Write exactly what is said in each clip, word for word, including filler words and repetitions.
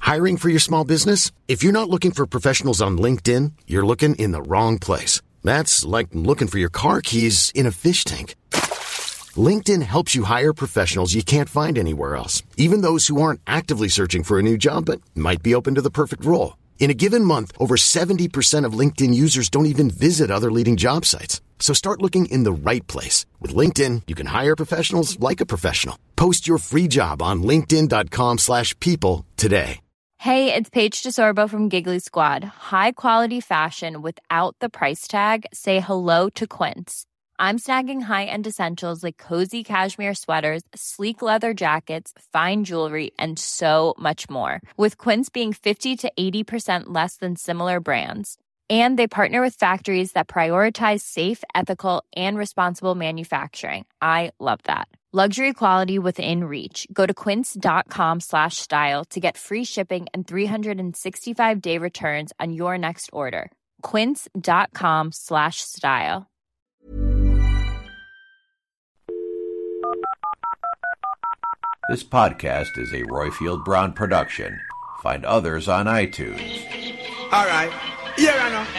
Hiring for your small business? If you're not looking for professionals on LinkedIn, you're looking in the wrong place. That's like looking for your car keys in a fish tank. LinkedIn helps you hire professionals you can't find anywhere else, even those who aren't actively searching for a new job but might be open to the perfect role. In a given month, over seventy percent of LinkedIn users don't even visit other leading job sites. So start looking in the right place. With LinkedIn, you can hire professionals like a professional. Post your free job on linkedin.com slash people today. Hey, it's Paige DeSorbo from Giggly Squad. High quality fashion without the price tag. Say hello to Quince. I'm snagging high-end essentials like cozy cashmere sweaters, sleek leather jackets, fine jewelry, and so much more. With Quince being fifty to eighty percent less than similar brands. And they partner with factories that prioritize safe, ethical, and responsible manufacturing. I love that. Luxury quality within reach. Go to quince.com slash style to get free shipping and three sixty-five day returns on your next order. Quince.com slash style. This podcast is a Royfield Brown production. Find others on iTunes. All right. Here I know.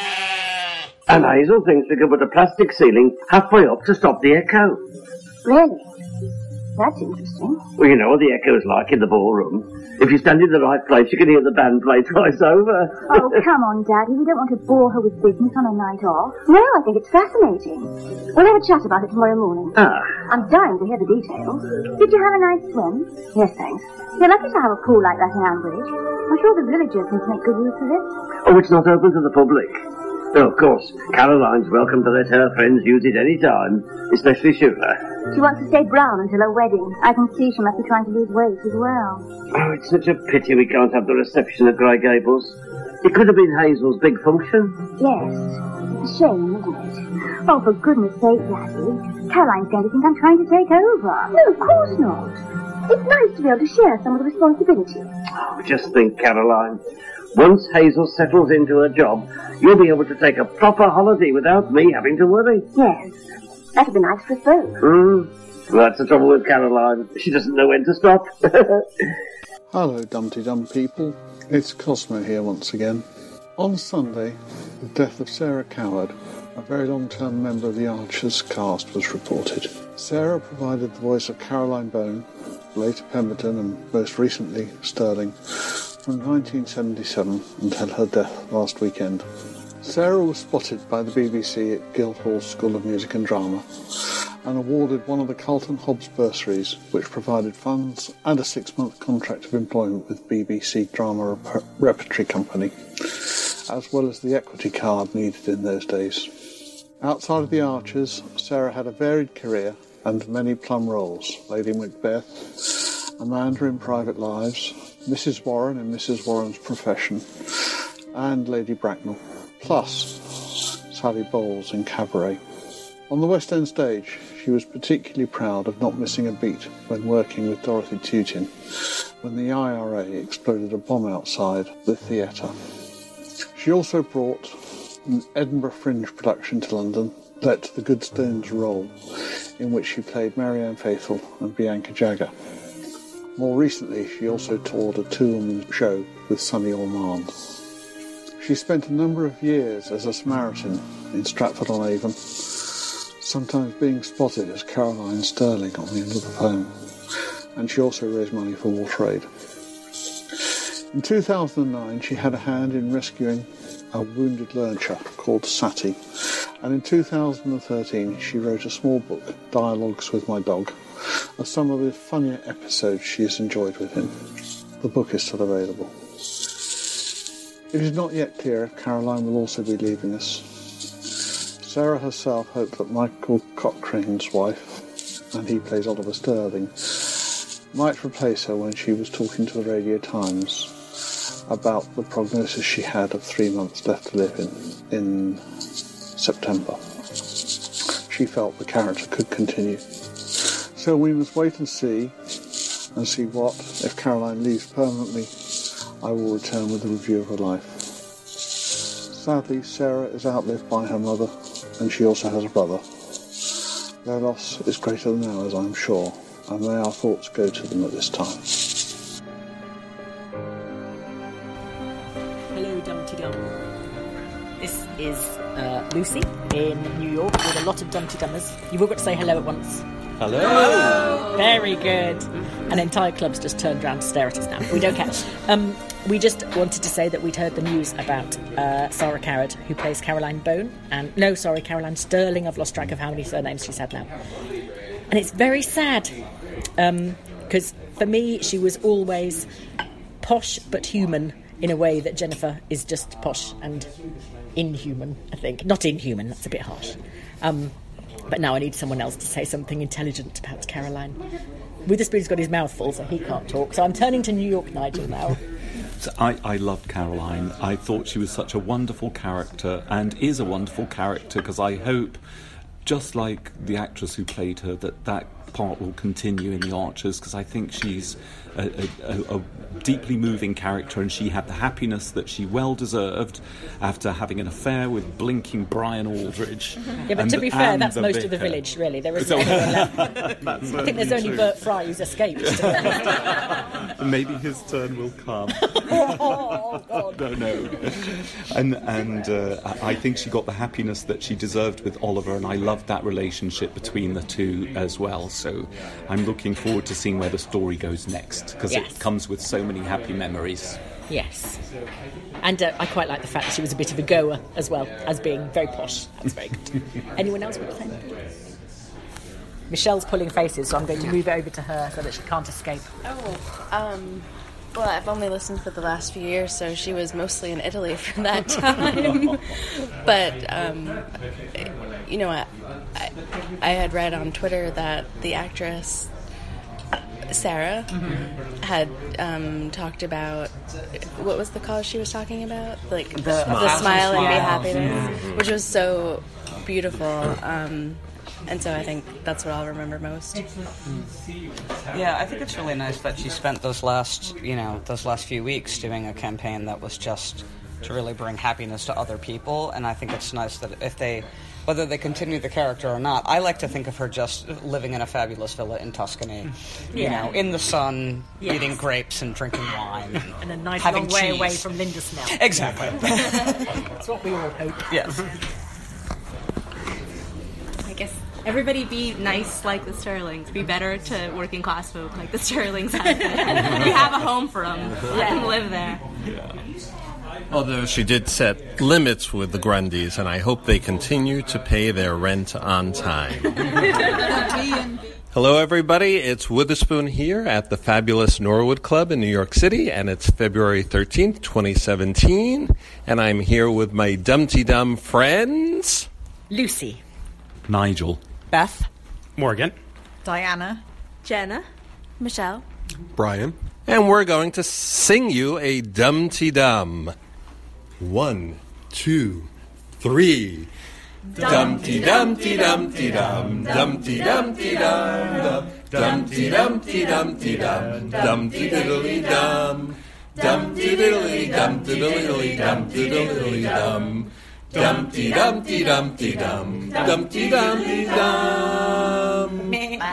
And Hazel thinks we could put a plastic ceiling halfway up to stop the echo. Really? That's interesting. Well, you know what the echo is like in the ballroom. If you stand in the right place, you can hear the band play twice over. Oh, come on, Daddy. We don't want to bore her with business on a night off. No, I think it's fascinating. We'll have a chat about it tomorrow morning. Ah. I'm dying to hear the details. Did you have a nice swim? Yes, thanks. You're lucky to have a pool like that in Ambridge. I'm sure the villagers can make good use of it. Oh, it's not open to the public. Oh, of course, Caroline's welcome to let her friends use it any time, especially Shula. She wants to stay brown until her wedding. I can see she must be trying to lose weight as well. Oh, it's such a pity we can't have the reception at Grey Gables. It could have been Hazel's big function. Yes. It's a shame, isn't it? Oh, for goodness sake, Daddy. Caroline's going to think I'm trying to take over. No, of course not. It's nice to be able to share some of the responsibility. Oh, just think, Caroline. Once Hazel settles into her job, you'll be able to take a proper holiday without me having to worry. Yes. That'd be nice for us both. Mm. Well, that's the trouble with Caroline. She doesn't know when to stop. Hello, Dumpty Dum people. It's Cosmo here once again. On Sunday, the death of Sarah Coward, a very long-term member of the Archers cast, was reported. Sarah provided the voice of Caroline Bone, later Pemberton and most recently Sterling, from nineteen seventy-seven until her death last weekend. Sarah was spotted by the B B C at Guildhall School of Music and Drama and awarded one of the Carlton Hobbs bursaries, which provided funds and a six-month contract of employment with B B C Drama Rep- Repertory Company, as well as the equity card needed in those days. Outside of the Archers, Sarah had a varied career and many plum roles: Lady Macbeth, Amanda in Private Lives, Missus Warren in Missus Warren's Profession, and Lady Bracknell, plus Sally Bowles in Cabaret. On the West End stage, she was particularly proud of not missing a beat when working with Dorothy Tutin when the I R A exploded a bomb outside the theatre. She also brought an Edinburgh Fringe production to London, Let the Good Stones Roll, in which she played Marianne Faithfull and Bianca Jagger. More recently, she also toured a two-woman show with Sonny Ormond. She spent a number of years as a Samaritan in Stratford-on-Avon, sometimes being spotted as Caroline Sterling on the end of the phone, and she also raised money for WaterAid. In two thousand nine, she had a hand in rescuing a wounded lurcher called Sati, and in two thousand thirteen she wrote a small book, Dialogues with My Dog, of some of the funnier episodes she has enjoyed with him. The book is still available. It is not yet clear if Caroline will also be leaving us. Sarah herself hoped that Michael Cochrane's wife, and he plays Oliver Sterling, might replace her when she was talking to the Radio Times about the prognosis she had of three months left to live in, in September. She felt the character could continue. So we must wait and see, and see what, if Caroline leaves permanently, I will return with a review of her life. Sadly, Sarah is outlived by her mother, and she also has a brother. Their loss is greater than ours, I'm sure, and may our thoughts go to them at this time. Hello, Dumpty Dum. This is uh, Lucy in New York with a lot of Dumpty Dummers. You've all got to say hello at once. Hello. Hello. Very good. An entire club's just turned around to stare at us now. We don't care. Um, we just wanted to say that we'd heard the news about uh, Sarah Carrad, who plays Caroline Bone. And no, sorry, Caroline Sterling. I've lost track of how many surnames she's had now. And it's very sad. Because um, for me, she was always posh but human in a way that Jennifer is just posh and inhuman, I think. Not inhuman, that's a bit harsh. Um, but now I need someone else to say something intelligent about Caroline. Witherspoon's got his mouth full, so he can't talk. So I'm turning to New York Nigel now. So I, I loved Caroline. I thought she was such a wonderful character, and is a wonderful character, because I hope, just like the actress who played her, that that part will continue in The Archers, because I think she's a, a, a deeply moving character, and she had the happiness that she well deserved after having an affair with blinking Brian Aldridge. Yeah, but and, to be fair, that's the most vicar. of the village, really. There isn't anyone left. I think there's only true. Bert Fry who's escaped. Maybe his turn will come. Oh, God. No, no. And and uh, I think she got the happiness that she deserved with Oliver, and I loved that relationship between the two as well. So I'm looking forward to seeing where the story goes next, because yes. it comes with so many happy memories. Yes. And uh, I quite like the fact that she was a bit of a goer as well, as being very posh. That's very good. Anyone else want to say? Michelle's pulling faces, so I'm going to move over to her so that she can't escape. Oh, um... Well, I've only listened for the last few years, so she was mostly in Italy for that time. But, um, you know, I, I, I had read on Twitter that the actress Sarah mm-hmm. had um, talked about, what was the cause she was talking about? Like, the, the, the smile and be happiness, mm-hmm. which was so beautiful. Um, And so I think that's what I'll remember most. Yeah, I think it's really nice that she spent those last, you know, those last few weeks doing a campaign that was just to really bring happiness to other people. And I think it's nice that if they, whether they continue the character or not, I like to think of her just living in a fabulous villa in Tuscany, you yeah. know, in the sun, yes. eating grapes and drinking wine. And, and a nice having long way cheese. away from Linda Snell. Exactly. That's what we all hope. Yes. I guess everybody be nice like the Sterlings. Be better to working class folk like the Sterlings have been. You have a home for them. Let them live there. Yeah. Although she did set limits with the Grundys, and I hope they continue to pay their rent on time. Hello, everybody. It's Witherspoon here at the fabulous Norwood Club in New York City, and it's February thirteenth, twenty seventeen, and I'm here with my Dumpty Dum friends. Lucy. Nigel. Beth. Morgan. Diana. Jenna. Michelle. Brian. And we're going to sing you a Dumpty Dum. One, two, three. Dumpty Dumpty Dumpty Dum. Dumpty Dumpty Dum. Dumpty Dumpty Dumpty Dum. Dumpty Diddly Dum. Dumpty Diddly Dumpty Diddly Dumpty Diddly Dum. Dumpty Dumpty Dumpty Dum. Dumpty Dumpty Dum.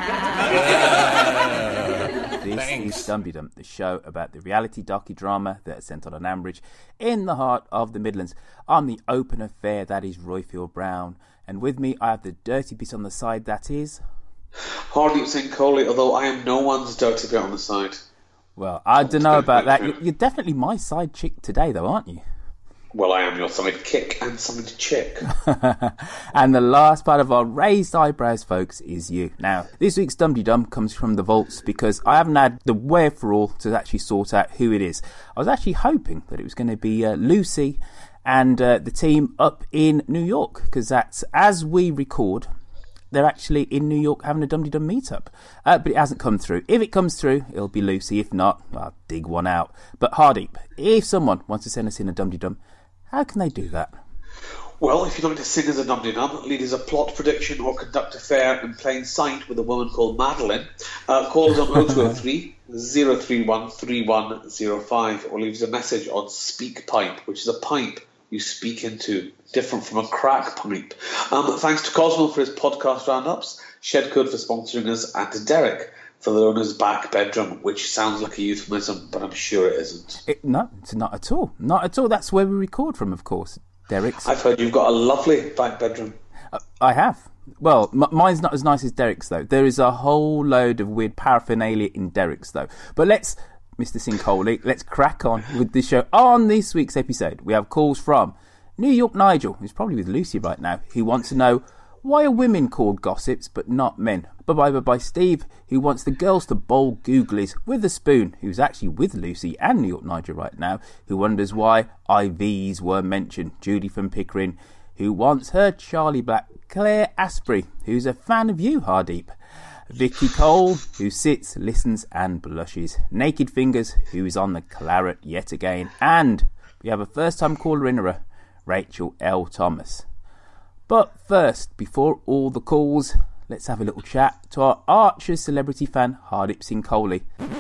This is Dumpty Dum, the show about the reality docudrama that is centred on Ambridge in the heart of the Midlands. I'm the open affair, that is Royfield Brown, and with me I have the dirty piece on the side, that is Hardeep Singh Kohli, although I am no one's dirty bit on the side. Well, I don't know about that. You're definitely my side chick today, though, aren't you? Well, I am your side kick and side chick. And the last part of our raised eyebrows, folks, is you. Now, this week's Dumpty Dum comes from the vaults because I haven't had the wherefore to actually sort out who it is. I was actually hoping that it was going to be uh, Lucy and uh, the team up in New York, because that's, as we record, they're actually in New York having a Dumpty Dum meetup. Uh, but it hasn't come through. If it comes through, it'll be Lucy. If not, I'll dig one out. But Hardeep, if someone wants to send us in a Dumpty Dum, how can they do that? Well, if you'd like to sing as a Dumpty Dum, lead as a plot prediction or conduct a fair in plain sight with a woman called Madeline, uh, call us on oh two oh three, oh three one, three one oh five or leave us a message on SpeakPipe, which is a pipe you speak into, different from a crack pipe. Um, thanks to Cosmo for his podcast roundups, Shedcode for sponsoring us, and to Derek for their owner's back bedroom, which sounds like a euphemism, but I'm sure it isn't. It, no, it's not at all. Not at all. That's where we record from, of course, Derek's. I've heard you've got a lovely back bedroom. Uh, I have. Well, m- mine's not as nice as Derek's, though. There is a whole load of weird paraphernalia in Derek's, though. But let's, Mister Sincoley, let's crack on with the show. On this week's episode, we have calls from New York Nigel, who's probably with Lucy right now, who wants to know, why are women called gossips but not men? Bye-bye, bye-bye, Steve, who wants the girls to bowl googlies with a spoon, who's actually with Lucy and New York Nigel right now, who wonders why I Vs were mentioned. Judy from Pickering, who wants her Charlie Black. Claire Asprey, who's a fan of you, Hardeep. Vicky Cole, who sits, listens and blushes. Naked Fingers, who is on the claret yet again. And we have a first-time caller in her, Rachel L. Thomas. But first, before all the calls, let's have a little chat to our Archers celebrity fan, Hardeep Singh Kohli.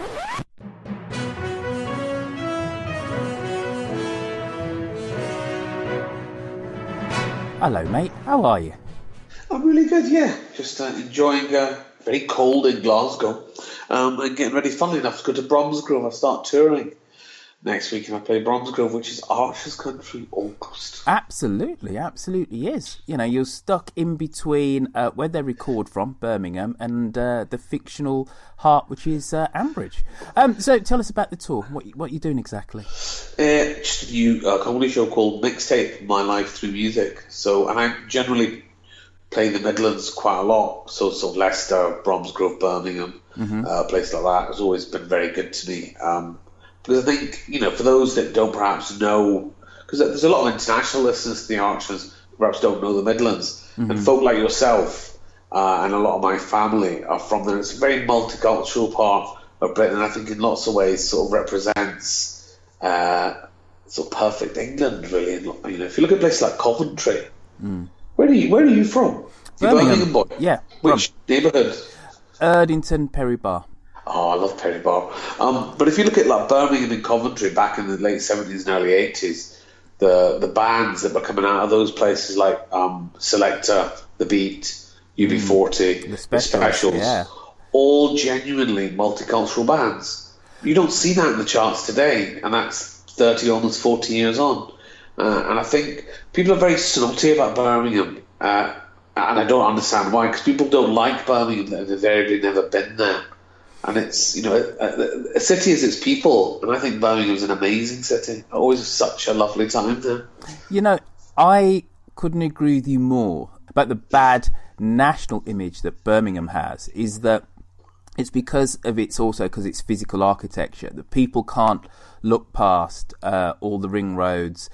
Hello, mate. How are you? I'm really good, yeah. Just uh, enjoying uh, very cold in Glasgow um, and getting ready, funnily enough, to go to Bromsgrove. I start touring next week and I play Bromsgrove, which is Archers country almost. Absolutely, absolutely is. You know, you're stuck in between uh, where they record from, Birmingham, and uh, the fictional heart, which is uh, Ambridge. Um, so tell us about the tour. What what you're doing exactly? Uh, just a new uh, comedy show called Mixtape, My Life Through Music. So, and I generally play the Midlands quite a lot. So, so Leicester, Bromsgrove, Birmingham, Mm-hmm. uh, places like that has always been very good to me. Um, Because I think, you know, for those that don't perhaps know, because there's a lot of international listeners to the Archers who perhaps don't know the Midlands, Mhm. and folk like yourself uh, and a lot of my family are from there. It's a very multicultural part of Britain, and I think in lots of ways sort of represents uh, sort of perfect England, really. And, you know, if you look at places like Coventry, Mm. where are you? Where are you from? You're Birmingham boy. Yeah. Which neighbourhood? Erdington, Perry Bar. Oh, I love Perry Bar. Um, but if you look at like Birmingham and Coventry back in the late seventies and early eighties, the the bands that were coming out of those places like um, Selector, The Beat, U B forty, The The Specials, Specials, yeah. all genuinely multicultural bands. You don't see that in the charts today, and that's thirty, almost forty years on. Uh, and I think people are very snotty about Birmingham, uh, and I don't understand why, because people don't like Birmingham, they've invariably never been there. And it's, you know, a, a city is its people, and I think Birmingham's an amazing city. Always such a lovely time there. You know, I couldn't agree with you more about the bad national image that Birmingham has, is that it's because of its also because its physical architecture, that people can't look past uh, all the ring roads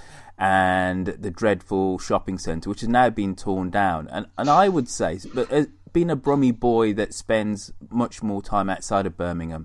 and the dreadful shopping centre, which has now been torn down. And and I would say, but uh, being a Brummie boy that spends much more time outside of Birmingham,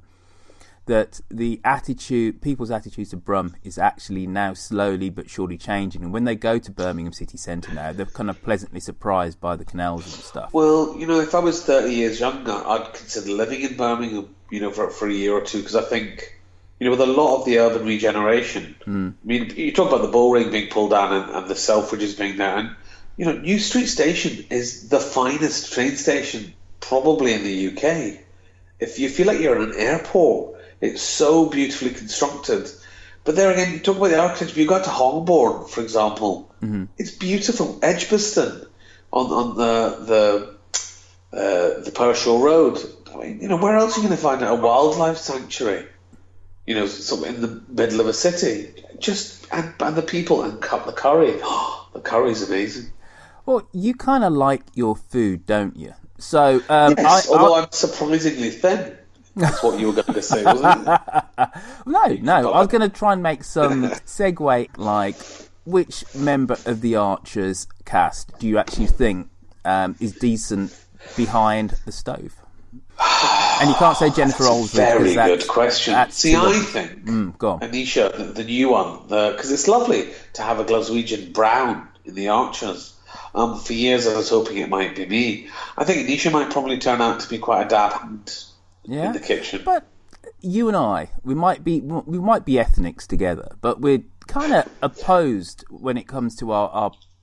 that the attitude, people's attitude to Brum is actually now slowly but surely changing. And when they go to Birmingham city centre now, they're kind of pleasantly surprised by the canals and stuff. Well, you know, if I was thirty years younger, I'd consider living in Birmingham, you know, for, for a year or two, because I think, you know, with a lot of the urban regeneration, Mm. I mean, you talk about the Bull Ring being pulled down and, and the Selfridges being there, and, you know, New Street Station is the finest train station probably in the U K. If you feel like you're in an airport, it's so beautifully constructed. But there again, you talk about the architecture. You got to Holborn, for example. Mm-hmm. It's beautiful. Edgbaston on on the the uh, the Pershore Road. I mean, you know, where else are you going to find a wildlife sanctuary? You know, sort of in the middle of a city. Just and, and the people and cut the curry. The curry's amazing. Well, you kind of like your food, don't you? So, um, yes, I, although I, I'm surprisingly thin. That's what you were going to say, wasn't it? No, no, I was going to try and make some segue, like, which member of the Archers cast do you actually think um, is decent behind the stove? And you can't say Jennifer Olsen. Very that's, good question. that's See, I think mm, go on. Anisha, the, the new one, because it's lovely to have a Glaswegian brown in the Archers. Um, for years, I was hoping it might be me. I think Anisha might probably turn out to be quite a dab hand Yeah, in the kitchen. but you and I, we might be we might be ethnics together, but we're kind of opposed when it comes to our, our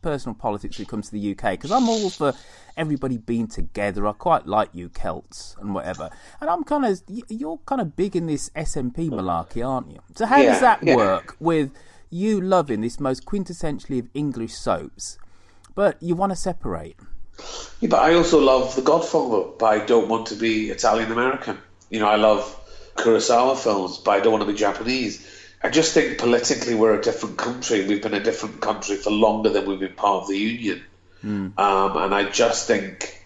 personal politics when it comes to the U K, because I'm all for everybody being together. I quite like you Celts and whatever. And I'm kind of, you're kind of big in this S N P malarkey, aren't you? So how Yeah, does that yeah. work with you loving this most quintessentially of English soaps, but you want to separate? Yeah, but I also love The Godfather, but I don't want to be Italian-American. You know, I love Kurosawa films, but I don't want to be Japanese. I just think politically we're a different country. We've been a different country for longer than we've been part of the Union. Mm. Um, and I just think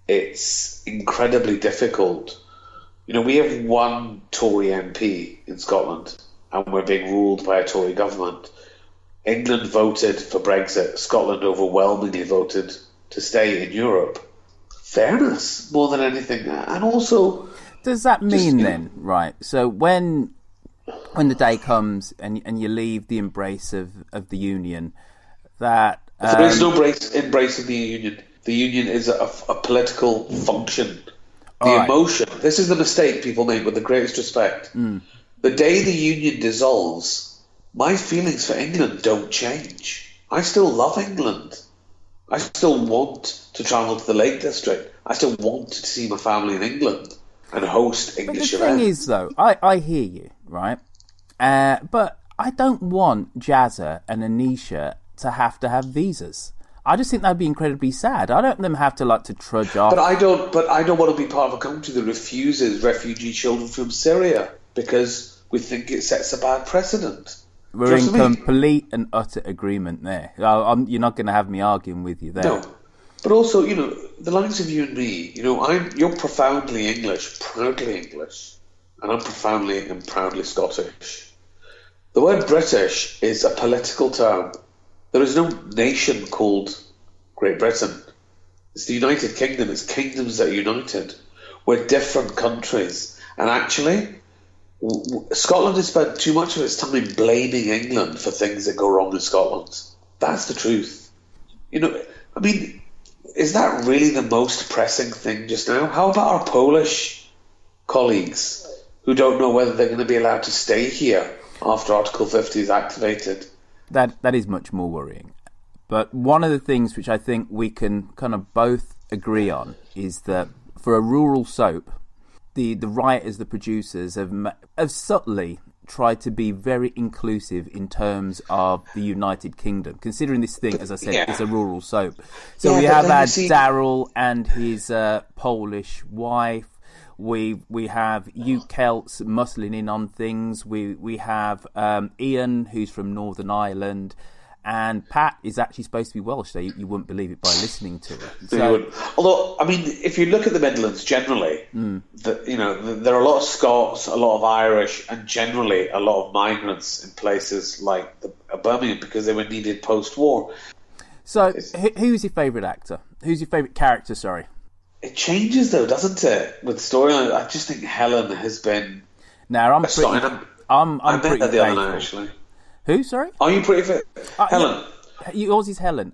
it's incredibly difficult. You know, we have one Tory M P in Scotland, and we're being ruled by a Tory government. England voted for Brexit. Scotland overwhelmingly voted to stay in Europe. Fairness, more than anything. And also... Does that mean just, then, right, so when when the day comes and and you leave the embrace of, of the Union, that... Um, there is no embrace, embrace of the Union. The Union is a, a political function. The All right. emotion... This is the mistake people make with the greatest respect. Mm. The day the Union dissolves, my feelings for England don't change. I still love England. I still want to travel to the Lake District. I still want to see my family in England and host English But the thing events. is, though, I, I hear you, right? Uh, but I don't want Jazza and Anisha to have to have visas. I just think that'd be incredibly sad. I don't want them have to like to trudge off. But I don't. But I don't want to be part of a country that refuses refugee children from Syria because we think it sets a bad precedent. We're Do you in know what I mean? complete and utter agreement there. I, I'm, you're not going to have me arguing with you there. No. But also, you know, the likes of you and me, you know, I'm you're profoundly English, proudly English, and I'm profoundly and proudly Scottish. The word British is a political term. There is no nation called Great Britain. It's the United Kingdom. It's kingdoms that are united. We're different countries. And actually, w- w- Scotland has spent too much of its time blaming England for things that go wrong in Scotland. That's the truth. You know, I mean, is that really the most pressing thing just now? How about our Polish colleagues who don't know whether they're going to be allowed to stay here after Article fifty is activated? That that is much more worrying. But one of the things which I think we can kind of both agree on is that for a rural soap, the, the writers, the producers have ma- have subtly tried to be very inclusive in terms of the United Kingdom, considering this thing, as I said, Yeah. is a rural soap. So Yeah, we but have then you had see- Daryl and his uh, Polish wife. We we have you Celts muscling in on things. We we have um, Ian, who's from Northern Ireland, and Pat is actually supposed to be Welsh. So you, you wouldn't believe it by listening to her. So you wouldn't. Although, I mean, if you look at the Midlands generally, Mm. the, you know, the, there are a lot of Scots, a lot of Irish, and generally a lot of migrants in places like the, uh, Birmingham because they were needed post-war. So who, who's your favourite actor? Who's your favourite character? Sorry. It changes though, doesn't it? With storyline, I just think Helen has been. Now I'm a pretty. star- and I'm, I'm I'm I met pretty her the other night faithful. actually. Who? Sorry. Are you pretty fit? Uh, Helen. yeah, yours is Helen.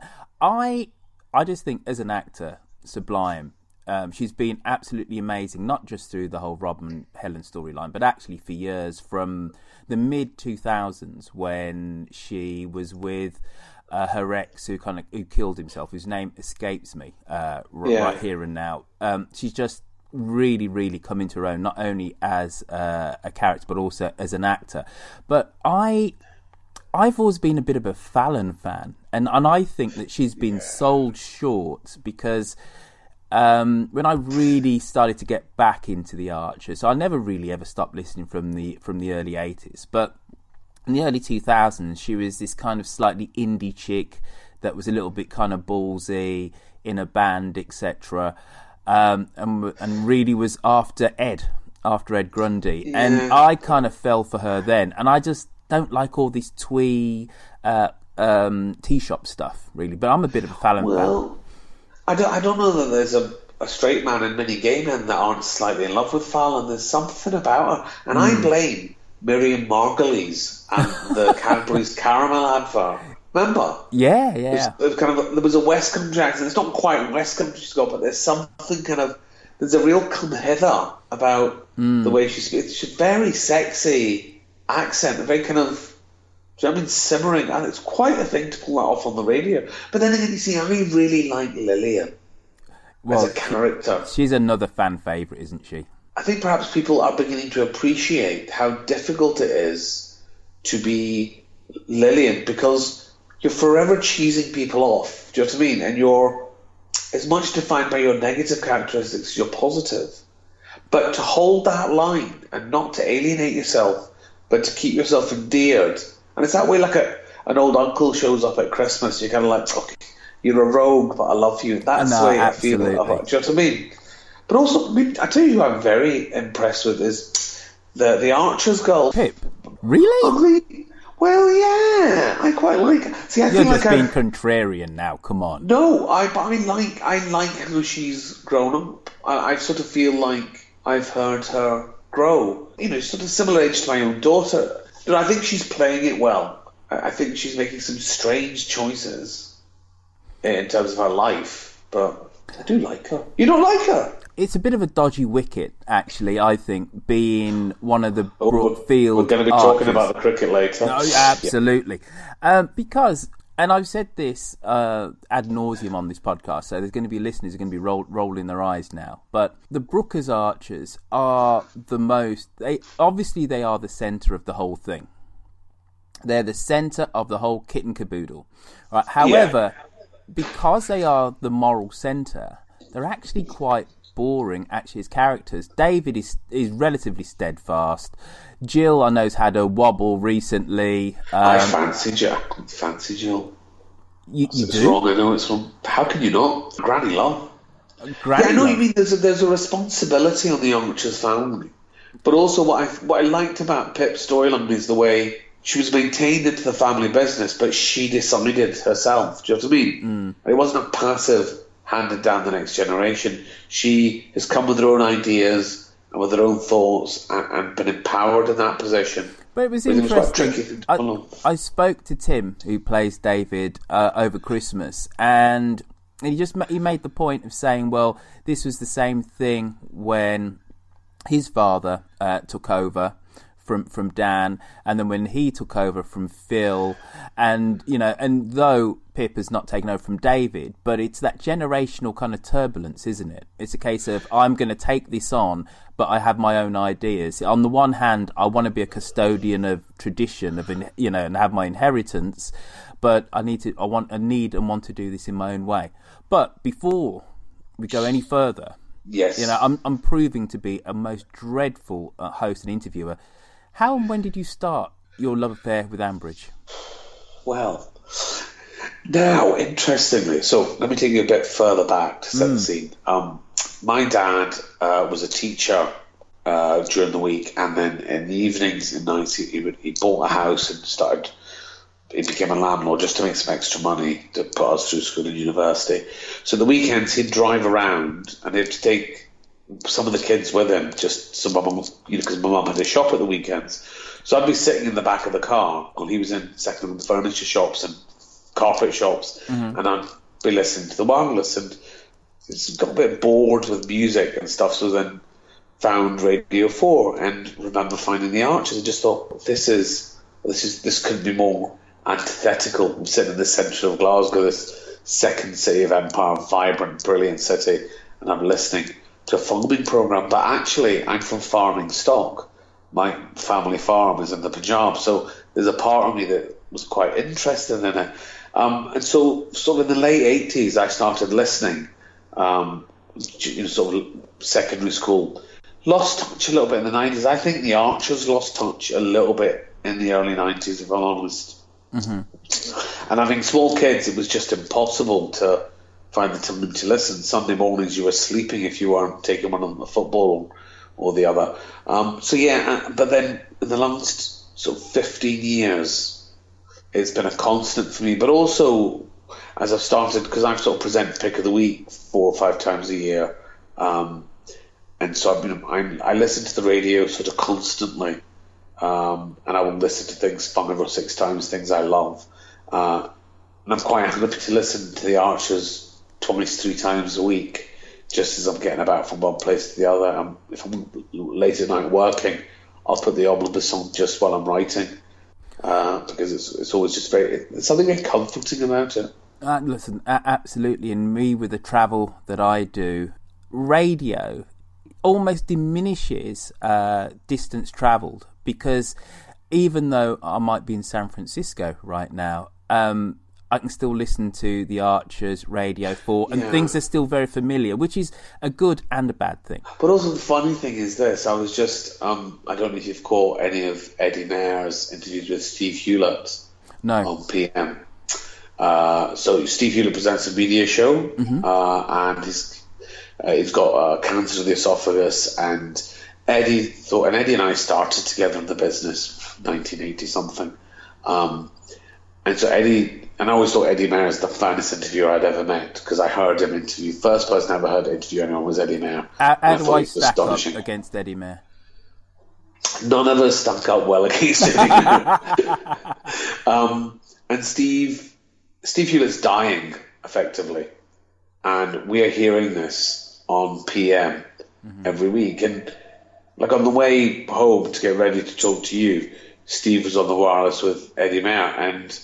I I just think as an actor, sublime. Um, she's been absolutely amazing, not just through the whole Rob and Helen storyline, but actually for years, from the mid two thousands when she was with uh, her ex, who kind of who killed himself, whose name escapes me uh, r- Yeah. right here and now. Um, she's just really, really come into her own, not only as uh, a character but also as an actor. But I. I've always been a bit of a Fallon fan, and, and I think that she's been sold short because um, when I really started to get back into the Archers, I never really ever stopped listening from the from the early eighties, but in the early two thousands she was this kind of slightly indie chick that was a little bit kind of ballsy in a band, et cetera, um, and, and really was after Ed, after Ed Grundy, Yeah. and I kind of fell for her then, and I just don't like all this twee uh, um, tea shop stuff, really. But I'm a bit of a Fallon fan. Well, I don't, I don't know that there's a, a straight man and many gay men that aren't slightly in love with Fallon. There's something about her. And I Mm. blame Miriam Margolyes and the Cadbury's caramel advert. Remember? Yeah, It yeah. was, it was kind of a, there was a West Country accent. It's not quite West Country Scott, but there's something kind of... There's a real come hither about Mm. the way she speaks. She's a very sexy accent, a very kind of Do you know what I mean? Simmering, and it's quite a thing to pull that off on the radio. But then again, you see, I really like Lillian well, as a character. She's another fan favourite, isn't she? I think perhaps people are beginning to appreciate how difficult it is to be Lillian, because you're forever cheesing people off. Do you know what I mean? And you're as much defined by your negative characteristics as your positive. But to hold that line and not to alienate yourself, but to keep yourself endeared. And it's that way, like a, an old uncle shows up at Christmas. You're kind of like, okay, you're a rogue, but I love you. That's no, the way absolutely. I feel about it. Do you know what I mean? But also, I, mean, I tell you who I'm very impressed with is the the Archer's girl. Pip? Really? Ugly. Well, yeah, I quite like her. See, I You're feel just like being I, contrarian now. Come on. No, I but I like I like how she's grown up. I, I sort of feel like I've heard her grow. You know, sort of similar age to my own daughter. You know, I think she's playing it well. I, I think she's making some strange choices in terms of her life, but I do like her. You don't like her? It's a bit of a dodgy wicket, actually, I think, being one of the Oh, Brookfield we're going to be archers. talking about the cricket later. No, absolutely. Um, because, and I've said this uh, ad nauseum on this podcast, so there's going to be listeners who are going to be roll, rolling their eyes now. But the Brookers Archers are the most... They obviously, they are the centre of the whole thing. They're the centre of the whole kit and caboodle. Right? However, yeah. because they are the moral centre, they're actually quite boring actually as characters. David is is relatively steadfast. Jill, I know, has had a wobble recently. Um, I fancy Jack. Fancy Jill. You, you it's do? wrong. I know it's wrong. How can you not? Granny Love. Granny yeah, I know Love. what you mean. There's a, there's a responsibility on the Archers family, but also what I what I liked about Pip's storyline is the way she was maintained into the family business, but she decided herself. Do you know what I mean? Mm. It wasn't a passive handed down the next generation. She has come with her own ideas and with her own thoughts and, and been empowered in that position. But it was Which is quite interesting. tricky to I, follow. I spoke to Tim, who plays David, uh, over Christmas, and he just ma- he made the point of saying, well, this was the same thing when his father uh, took over from from Dan, and then when he took over from Phil, and you know, and though Pip has not taken over from David, but it's that generational kind of turbulence, isn't it? It's a case of I'm going to take this on, but I have my own ideas. On the one hand, I want to be a custodian of tradition, of you know, and have my inheritance, but I need to, I want, I need and want to do this in my own way. But before we go any further, yes, you know, I'm I'm proving to be a most dreadful uh, host and interviewer. How and when did you start your love affair with Ambridge? Well, now, interestingly, so let me take you a bit further back to set mm. the scene. Um, my dad uh, was a teacher uh, during the week, and then in the evenings and nights, he, he, would, he bought a house and started. He became a landlord just to make some extra money to put us through school and university. So the weekends, he'd drive around, and he'd take some of the kids with him, just so my mum, you know, because my mum had a shop at the weekends. So I'd be sitting in the back of the car while he was in second-hand furniture shops and carpet shops, mm-hmm. and I'd be listening to the wireless, and it's got a bit bored with music and stuff. So then found Radio Four and remember finding the Archers and just thought, this is this is this couldn't be more antithetical. I'm sitting in the centre of Glasgow, this second city of empire, vibrant, brilliant city, and I'm listening to a farming programme, but actually I'm from farming stock. My family farm is in the Punjab, so there's a part of me that was quite interested in it. Um, and so sort of in the late eighties, I started listening, um, you know, sort of secondary school. Lost touch a little bit in the nineties. I think the Archers lost touch a little bit in the early nineties, if I'm honest. Mm-hmm. And having small kids, it was just impossible to find the time to listen. Sunday mornings you were sleeping if you weren't taking one on the football or the other. Um, so yeah, but then in the last sort of fifteen years, it's been a constant for me. But also, as I've started, because I've sort of present Pick of the Week four or five times a year, um, and so I've been, I'm, I listen to the radio sort of constantly, um, and I will listen to things five or six times, things I love. Uh, and I'm quite happy to listen to the Archers twice, three times a week, just as I'm getting about from one place to the other. Um, if I'm late at night working, I'll put the omnibus on just while I'm writing. uh, because it's it's always just very it's something very comforting about it. Uh, listen, uh, absolutely, and me with the travel that I do, radio almost diminishes uh, distance travelled, because even though I might be in San Francisco right now, um, I can still listen to the Archers, Radio four, and Yeah. things are still very familiar, which is a good and a bad thing. But also the funny thing is this, I was just, um, I don't know if you've caught any of Eddie Mayer's interviews with Steve Hewlett No. on P M. Uh, so Steve Hewlett presents a media show, Mhm. uh, and he's, uh, he's got uh, cancer of the esophagus, and Eddie thought, and Eddie and I started together in the business, nineteen eighty something. Um, and so Eddie, and I always thought Eddie Mayer is the finest interviewer I'd ever met, because I heard him interview. First person I ever heard interview anyone was Eddie Mayer. How, how And I do thought I he was stack up astonishing. against Eddie Mayer? None of us stuck up well against Eddie Mayer. um, and Steve, Steve Hewlett's dying, effectively. And we are hearing this on P M every week. And like on the way home to get ready to talk to you, Steve was on the wireless with Eddie Mayer, and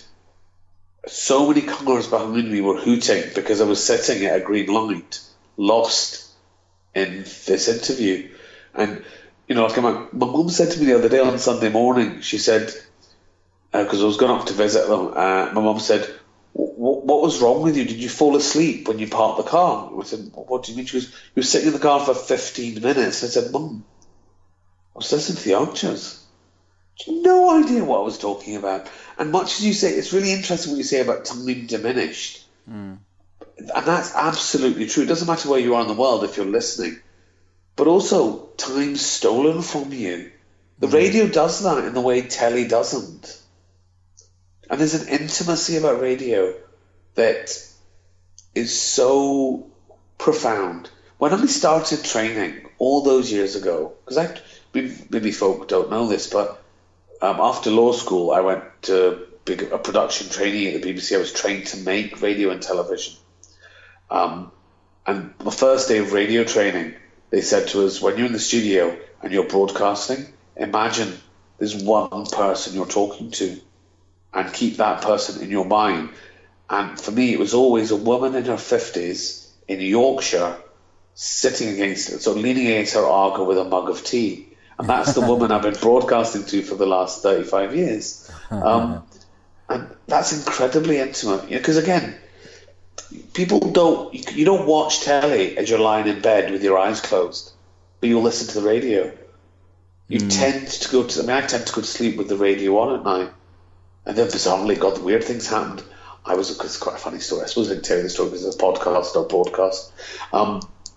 so many cars behind me were hooting because I was sitting at a green light, lost in this interview. And, you know, like my, my mum said to me the other day on Sunday morning, she said, because I was going up to visit them, uh, my mum said, what was wrong with you? Did you fall asleep when you parked the car? I said, what do you mean? She goes, you were sitting in the car for fifteen minutes. I said, Mum, I was listening to the Archers. No idea what I was talking about. And much as you say, it's really interesting what you say about time diminished. Mm. And that's absolutely true. It doesn't matter where you are in the world if you're listening. But also, time stolen from you. The Mm. radio does that in the way telly doesn't. And there's an intimacy about radio that is so profound. When I started training all those years ago, because I maybe, maybe folk don't know this, but um, after law school, I went to be a production trainee at the B B C. I was trained to make radio and television. Um, and the first day of radio training, they said to us, when you're in the studio and you're broadcasting, imagine there's one person you're talking to, and keep that person in your mind. And for me, it was always a woman in her fifties in Yorkshire sitting against, so leaning against her Argo with a mug of tea. And that's the woman I've been broadcasting to for the last thirty-five years. Um, and that's incredibly intimate. Because again, people don't, you, you don't watch telly as you're lying in bed with your eyes closed, but you'll listen to the radio. You Mm. tend to go to, I mean, I tend to go to sleep with the radio on at night. And then bizarrely, God, weird things happened. I was, because it's quite a funny story. I suppose I can tell you the story because it's a podcast or broadcast. Um,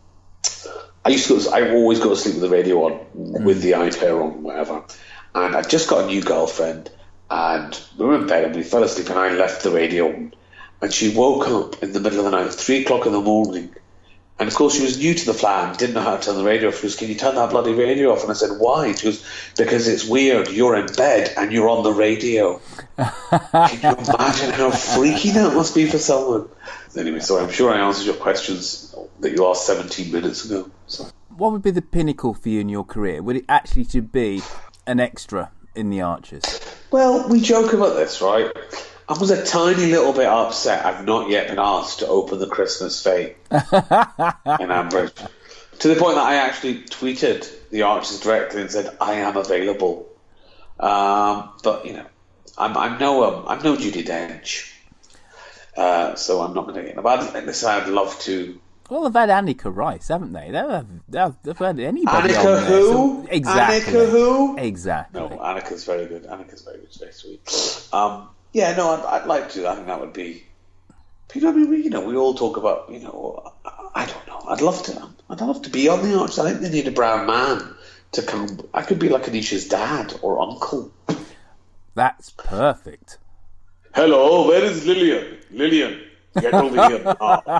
I used to go, I always go to sleep with the radio on, mm. with the iPlayer on, whatever. And I just got a new girlfriend, and we were in bed and we fell asleep, and I left the radio on. And she woke up in the middle of the night, three o'clock in the morning. And of course, she was new to the flat and didn't know how to turn the radio off. She goes, can you turn that bloody radio off? And I said, why? She goes, because it's weird. You're in bed and you're on the radio. Can you imagine how freaky that must be for someone? Anyway, so I'm sure I answered your questions that you asked seventeen minutes ago. So. What would be the pinnacle for you in your career? Would it actually to be an extra in the Archers? Well, we joke about this, right? I was a tiny little bit upset I've not yet been asked to open the Christmas Fair in Ambridge. To the point that I actually tweeted the Archers directly and said, I am available. Um, but, you know, I'm, I'm no um, I'm no Judi Dench. Uh, so I'm not going to get it. But I'd, listen, I'd love to. Well, they've had Annika Rice, haven't they? They've, they've, they've had anybody Annika on there. who? So, exactly. Annika who? Exactly. No, Annika's very good. Annika's very good. She's very sweet. Um, yeah, no, I'd, I'd like to. I think that would be. You know, I mean, we, you know, we all talk about. You know, I don't know. I'd love to. I'd love to be on the Archers. I think they need a brown man to come. I could be like Anisha's dad or uncle. That's perfect. Hello, where is Lillian? Lillian, get over here now.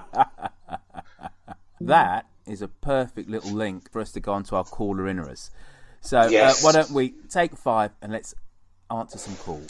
That is a perfect little link for us to go on to our caller inners. So Yes. uh, why don't we take five and let's answer some calls.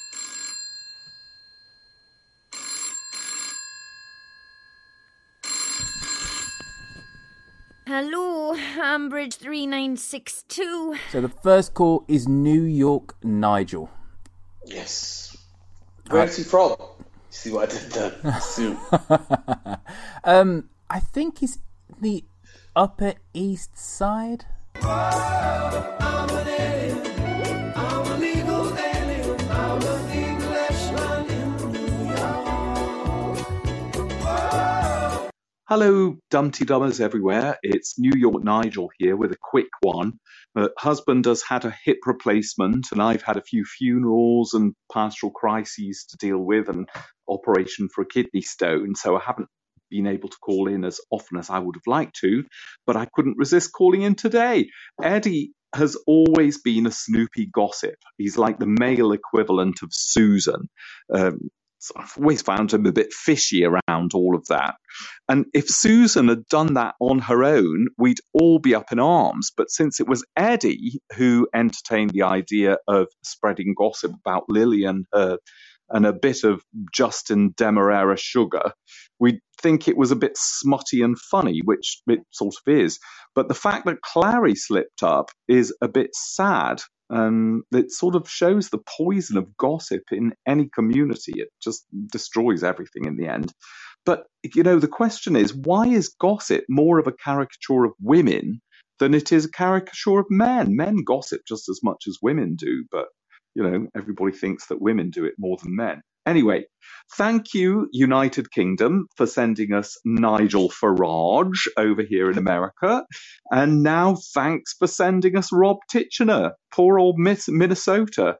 Hello, Ambridge three nine six two. So the first call is New York Nigel. Yes. Where's he from? See what I did there? Soon. um, I think he's the Upper East Side. Hello, Dumpty Dummers everywhere. It's New York Nigel here with a quick one. Uh, husband has had a hip replacement, and I've had a few funerals and pastoral crises to deal with, and operation for a kidney stone, so I haven't been able to call in as often as I would have liked to, but I couldn't resist calling in today. Eddie has always been a snoopy gossip. He's like the male equivalent of Susan. Um, So I've always found him a bit fishy around all of that. And if Susan had done that on her own, we'd all be up in arms. But since it was Eddie who entertained the idea of spreading gossip about Lily and her, and a bit of Justin Demerara sugar, we'd think it was a bit smutty and funny, which it sort of is. But the fact that Clary slipped up is a bit sad. And it sort of shows the poison of gossip in any community. It just destroys everything in the end. But, you know, the question is, why is gossip more of a caricature of women than it is a caricature of men? Men gossip just as much as women do, but, you know, everybody thinks that women do it more than men. Anyway, thank you, United Kingdom, for sending us Nigel Farage over here in America. And now thanks for sending us Rob Titchener, poor old Miss Minnesota.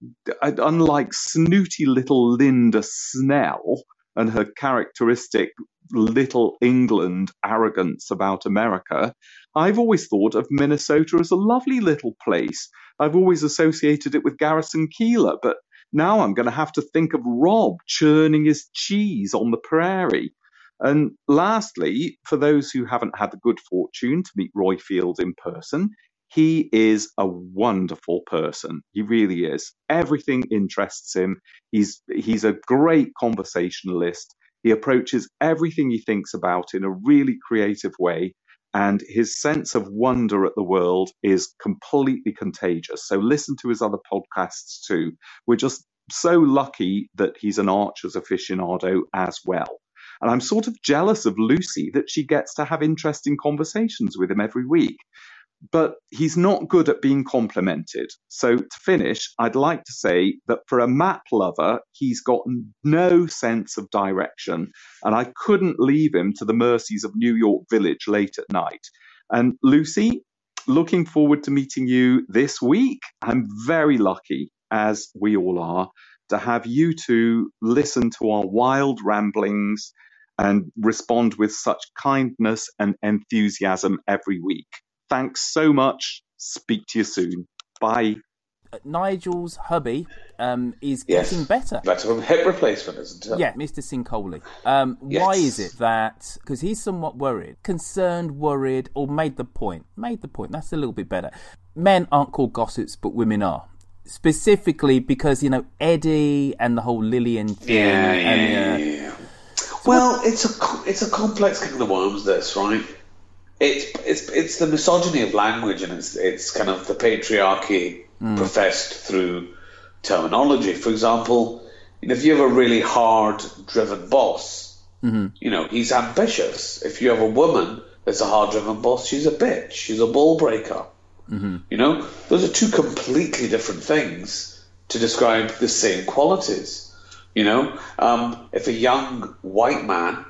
Unlike snooty little Linda Snell and her characteristic Little England arrogance about America, I've always thought of Minnesota as a lovely little place. I've always associated it with Garrison Keillor, but now I'm going to have to think of Rob churning his cheese on the prairie. And lastly, for those who haven't had the good fortune to meet Roy Field in person, he is a wonderful person. He really is. Everything interests him. He's he's a great conversationalist. He approaches everything he thinks about in a really creative way. And his sense of wonder at the world is completely contagious. So listen to his other podcasts too. We're just so lucky that he's an Archers aficionado as well. And I'm sort of jealous of Lucy that she gets to have interesting conversations with him every week. But he's not good at being complimented. So to finish, I'd like to say that for a map lover, he's got no sense of direction. And I couldn't leave him to the mercies of New York Village late at night. And Lucy, looking forward to meeting you this week. I'm very lucky, as we all are, to have you two listen to our wild ramblings and respond with such kindness and enthusiasm every week. Thanks so much. Speak to you soon. Bye. Nigel's hubby um, is yes. getting better. Better from hip replacement, isn't it? Yeah, Mister Sincoli. Um, yes. Why is it that, because he's somewhat worried, concerned, worried, or made the point, made the point, that's a little bit better. Men aren't called gossips, but women are. Specifically because, you know, Eddie and the whole Lillian thing. Yeah, yeah, and, uh, yeah, yeah. Well, it's a, it's a complex kind of worms, this, right? It's it's it's the misogyny of language, and it's it's kind of the patriarchy mm. professed through terminology. For example, you know, if you have a really hard-driven boss, mm-hmm. you know, he's ambitious. If you have a woman that's a hard-driven boss, she's a bitch. She's a ball breaker. Mm-hmm. You know, those are two completely different things to describe the same qualities. You know, um, if a young white man uh,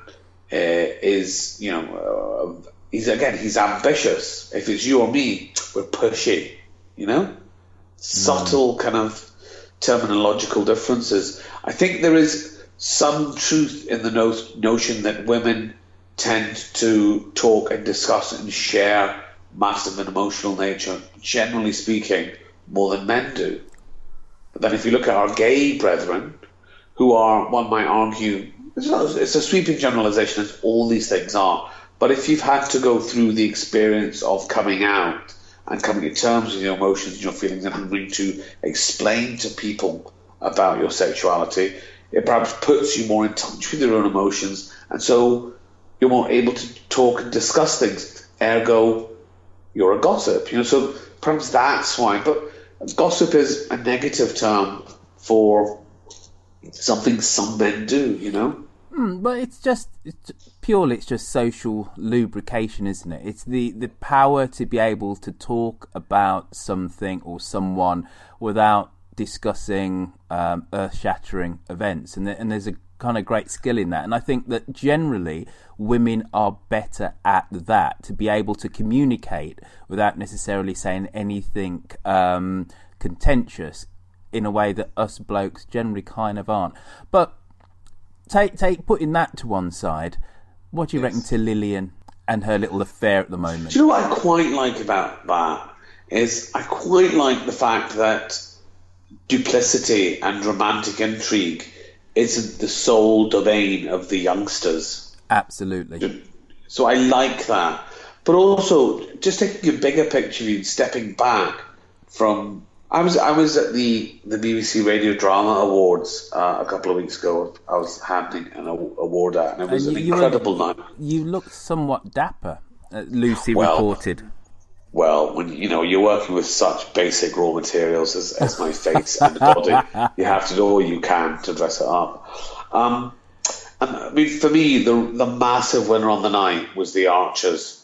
is, you know. Uh, He's again, he's ambitious. If it's you or me, we're pushy, you know? Subtle mm. kind of terminological differences. I think there is some truth in the no- notion that women tend to talk and discuss and share matters of an emotional nature, generally speaking, more than men do. But then if you look at our gay brethren, who are, one might argue, it's, not, it's a sweeping generalization, as all these things are. But if you've had to go through the experience of coming out and coming to terms with your emotions and your feelings and having to explain to people about your sexuality, it perhaps puts you more in touch with your own emotions, and so you're more able to talk and discuss things. Ergo, you're a gossip. You know, so perhaps that's why. But gossip is a negative term for something some men do, you know? Mm, but it's just it's purely, it's just social lubrication, isn't it? It's the, the power to be able to talk about something or someone without discussing um, earth-shattering events. And, and there's a kind of great skill in that. And I think that generally women are better at that, to be able to communicate without necessarily saying anything um, contentious in a way that us blokes generally kind of aren't. But take take putting that to one side, what do you yes. reckon to Lillian and her little affair at the moment? Do you know what I quite like about that? Is I quite like the fact that duplicity and romantic intrigue isn't the sole domain of the youngsters. Absolutely. So I like that. But also, just taking a bigger picture view, stepping back from... I was I was at the, the B B C Radio Drama Awards uh, a couple of weeks ago. I was handing an award out, and it was and you, an incredible you were, night. You looked somewhat dapper, uh, Lucy well, reported. Well, when you know you're working with such basic raw materials as, as my face and body, you have to do all you can to dress it up. Um, and I mean, for me, the the massive winner on the night was The Archers,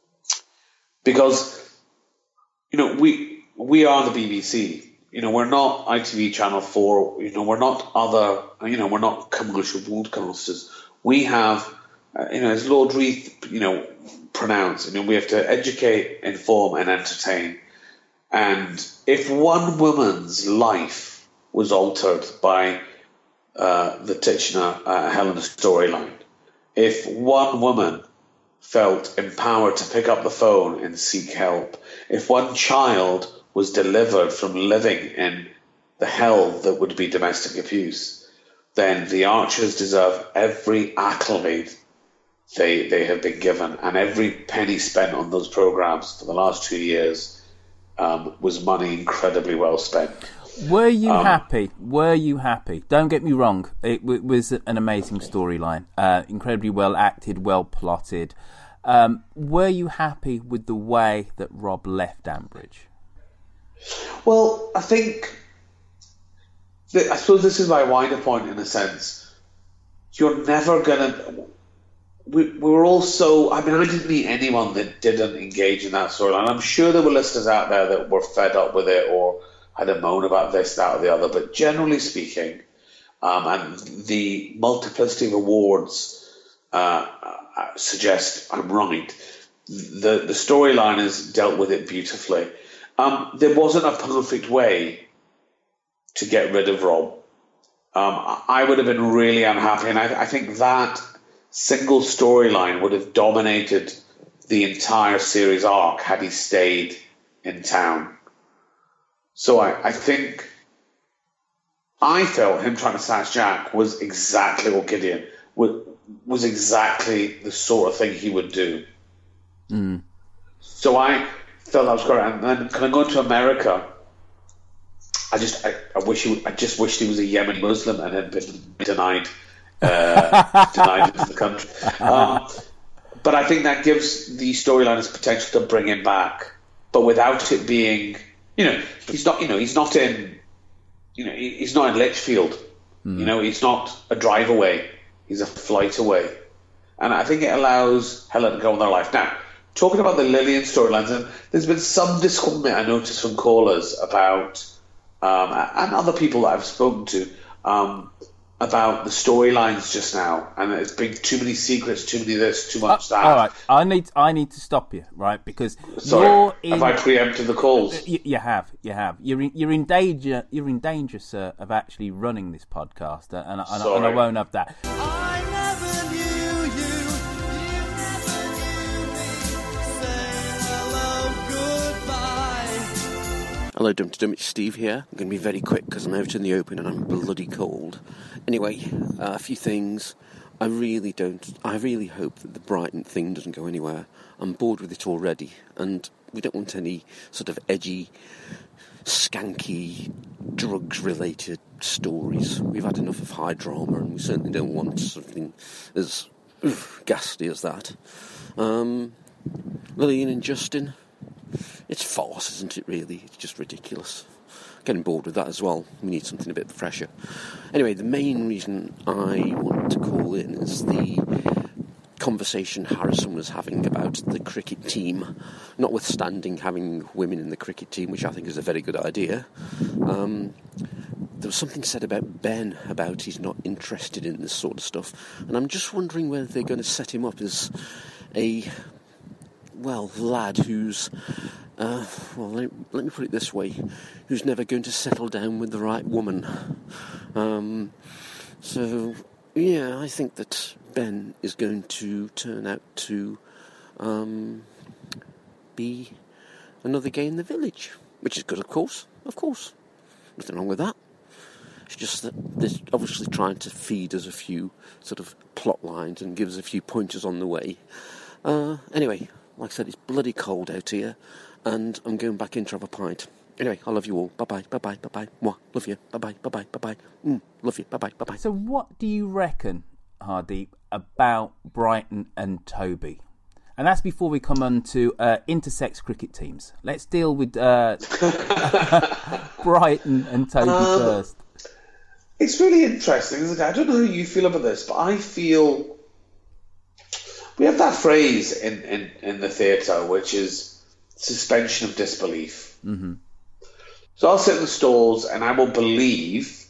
because you know we. We are the B B C. You know, we're not I T V Channel four. You know, we're not other. You know, we're not commercial broadcasters. We have, uh, you know, as Lord Reith, you know, pronounced. You know, we have to educate, inform, and entertain. And if one woman's life was altered by uh, the Titchener uh, Helena storyline, if one woman felt empowered to pick up the phone and seek help, if one child was delivered from living in the hell that would be domestic abuse, then the Archers deserve every accolade they they have been given, and every penny spent on those programmes for the last two years um, was money incredibly well spent. Were you um, happy? Were you happy? Don't get me wrong, it w- was an amazing storyline, uh, incredibly well acted, well plotted. Um, were you happy with the way that Rob left Ambridge? Well, I think, that, I suppose this is my wider point in a sense. You're never going to... We, we were all so... I mean, I didn't meet anyone that didn't engage in that storyline. I'm sure there were listeners out there that were fed up with it or had a moan about this, that, or the other. But generally speaking, um, and the multiplicity of awards uh, suggest I'm right, the, the storyline has dealt with it beautifully. Um, there wasn't a perfect way to get rid of Rob. Um, I would have been really unhappy, and I, I think that single storyline would have dominated the entire series arc had he stayed in town. So I, I think I felt him trying to sack Jack was exactly what Gideon was, was exactly the sort of thing he would do. Mm. So I felt that was correct. And then kind of going to America, I just I, I wish he I just wished he was a Yemeni Muslim and had been denied uh, denied into the country. Um, but I think that gives the storyline its potential to bring him back, but without it being, you know, he's not you know he's not in you know he's not in Litchfield. Mm. You know, he's not a drive away. He's a flight away, and I think it allows Helen to go on their life now. Talking about the Lillian storylines, and there's been some disappointment I noticed from callers about, um, and other people that I've spoken to, um, about the storylines just now, and it's been too many secrets, too many this, too much uh, that. All right, I need I need to stop you, right? Because Sorry, you're in, have I preempted the calls? You, you have, you have. You're in, you're in danger. You're in danger, sir, of actually running this podcast, and, and, and, and I won't have that. I never knew you. Hello, Dum to Dum, it's Steve here. I'm going to be very quick because I'm out in the open and I'm bloody cold. Anyway, uh, a few things. I really don't, I really hope that the Brighton thing doesn't go anywhere. I'm bored with it already, and we don't want any sort of edgy, skanky, drugs-related stories. We've had enough of high drama, and we certainly don't want something as oof, ghastly as that. Um, Lillian and Justin... It's farce, isn't it, really? It's just ridiculous. getting bored with that as well. We need something a bit fresher. Anyway, the main reason I wanted to call in is the conversation Harrison was having about the cricket team, notwithstanding having women in the cricket team, which I think is a very good idea. Um, there was something said about Ben, about he's not interested in this sort of stuff, and I'm just wondering whether they're going to set him up as a, well, lad who's, uh, well, let, let me put it this way, who's never going to settle down with the right woman. Um, so, yeah, I think that Ben is going to turn out to um, be another gay in the village, which is good, of course, of course. Nothing wrong with that. It's just that they're obviously trying to feed us a few sort of plot lines and give us a few pointers on the way. Uh, anyway, like I said, it's bloody cold out here, and I'm going back in to have a pint. Anyway, I love you all. Bye-bye, bye-bye, bye-bye. Mwah, love you. Bye-bye, bye-bye, bye-bye. Mm, love you. Bye-bye, bye-bye. So what do you reckon, Hardeep, about Brighton and Toby? And that's before we come on to uh, intersex cricket teams. Let's deal with uh, Brighton and Toby um, first. It's really interesting, isn't it? I don't know how you feel about this, but I feel we have that phrase in, in, in the theatre, which is suspension of disbelief. Mm-hmm. So I'll sit in the stalls and I will believe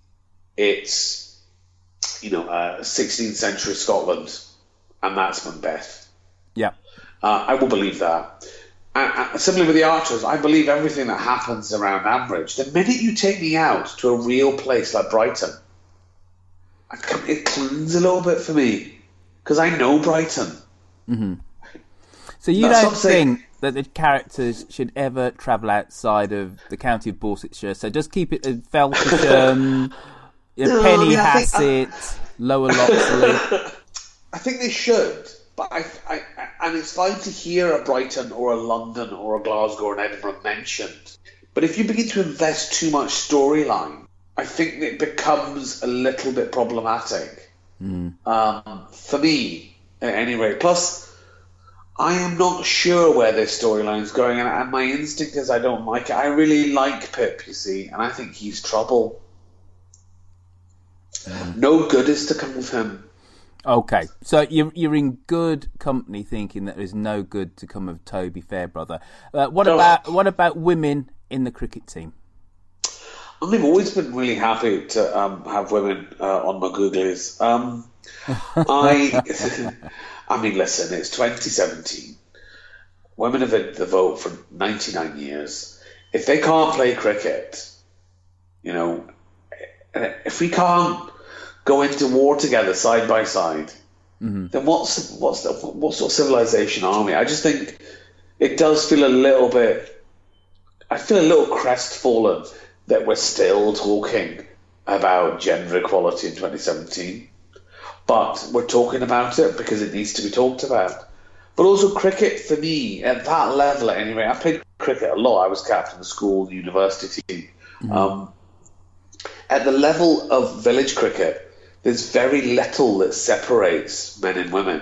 it's, you know, uh, sixteenth century Scotland, and that's Macbeth. Yeah. Uh, I will believe that. And, and similarly with the Archers, I believe everything that happens around Ambridge. The minute you take me out to a real place like Brighton, I, it clings a little bit for me, because I know Brighton. Mm-hmm. So you That's don't something... think that the characters should ever travel outside of the county of Dorsetshire? So just keep it at Feltham, No, Penny yeah, I think, Hassett, uh, Lower Loxley. I think they should, but I, I, I, and it's fine to hear a Brighton or a London or a Glasgow or an Edinburgh mentioned. But if you begin to invest too much storyline, I think it becomes a little bit problematic. Mm. Um, for me, at any rate. Plus, I am not sure where this storyline is going, and, and my instinct is I don't like it. I really like Pip, you see, and I think he's trouble. Mm. No good is to come of him. Okay, so you're you're in good company thinking that there's no good to come of Toby Fairbrother. Uh, what No. about what about women in the cricket team? And I've always been really happy to um, have women uh, on my Googlies. Um, I, I mean, listen, it's twenty seventeen. Women have had the vote for ninety-nine years. If they can't play cricket, you know, if we can't go into war together side by side, mm-hmm. then what's what's the, what sort of civilization are we? I just think it does feel a little bit. I feel a little crestfallen that we're still talking about gender equality in twenty seventeen, but we're talking about it because it needs to be talked about. But also cricket, for me, at that level at any rate, I played cricket a lot. I was captain of the school and university team. Mm-hmm. Um, at the level of village cricket, there's very little that separates men and women.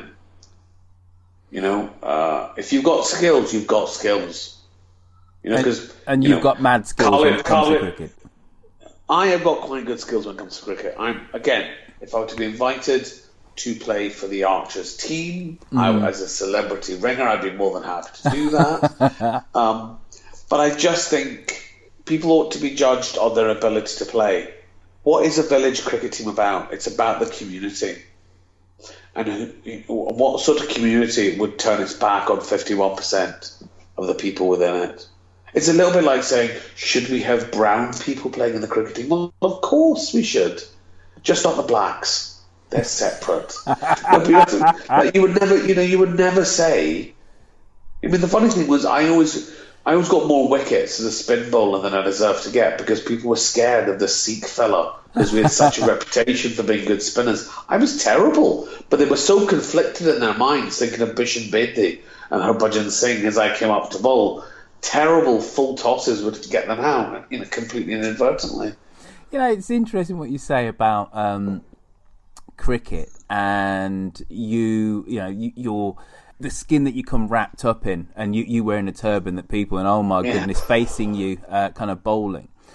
You know, uh, if you've got skills, you've got skills. You know, and, because and you you've know, got mad skills Colin, when it comes Colin, to cricket. I have got quite good skills when it comes to cricket. I'm again, if I were to be invited to play for the Archers team, Mm. I, as a celebrity ringer, I'd be more than happy to do that. um, but I just think people ought to be judged on their ability to play. What is a village cricket team about? It's about the community. And who, what sort of community would turn its back on fifty-one percent of the people within it? It's a little bit like saying, should we have brown people playing in the cricket team? Well, of course we should. Just not the blacks. They're separate. But you, have to, like, you would never, you know, you would never say. I mean, the funny thing was, I always, I always got more wickets as a spin bowler than I deserved to get because people were scared of the Sikh fella because we had such a reputation for being good spinners. I was terrible, but they were so conflicted in their minds, thinking of Bishan Bedi and Harbhajan Singh as I came up to bowl. Terrible full tosses would get them out, you know, completely inadvertently. You know, it's interesting what you say about um, cricket and you, you know, you, you're the skin that you come wrapped up in, and you, you wearing a turban that people and oh my Yeah. goodness, facing you, uh, kind of bowling.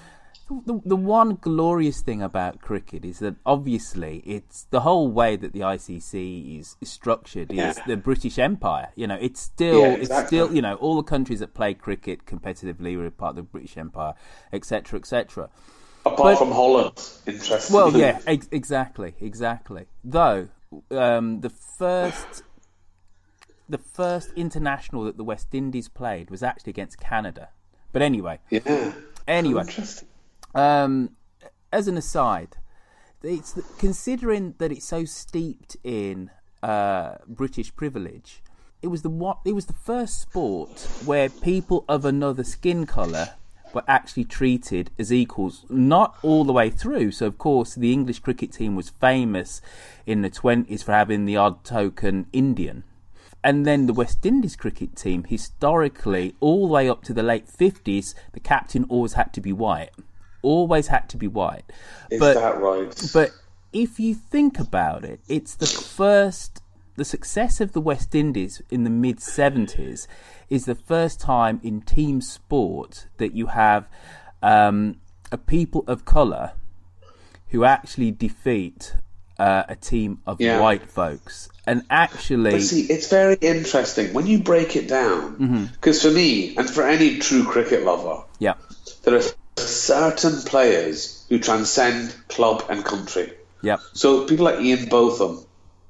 The, the one glorious thing about cricket is that obviously it's the whole way that the I C C is, is structured is Yeah. the British Empire. You know, it's still Yeah, it's exactly. still you know all the countries that play cricket competitively were part of the British Empire, et cetera, et cetera. Apart But- from Holland, interesting. Well, yeah, ex- exactly, exactly. Though um, the first the first international that the West Indies played was actually against Canada. But anyway, Yeah. anyway. Interesting. Um, as an aside, it's considering that it's so steeped in uh, British privilege. It was the what? It was the first sport where people of another skin colour were actually treated as equals, not all the way through. So, of course, the English cricket team was famous in the twenties for having the odd token Indian. And then the West Indies cricket team, historically, all the way up to the late fifties, the captain always had to be white. Always had to be white. Is but, that right? But if you think about it, it's the first... The success of the West Indies in the mid-seventies is the first time in team sport that you have um, a people of colour who actually defeat uh, a team of Yeah. white folks. And actually... But see, it's very interesting when you break it down. Because for me, and for any true cricket lover, Yeah. there are certain players who transcend club and country. Yeah. So people like Ian Botham,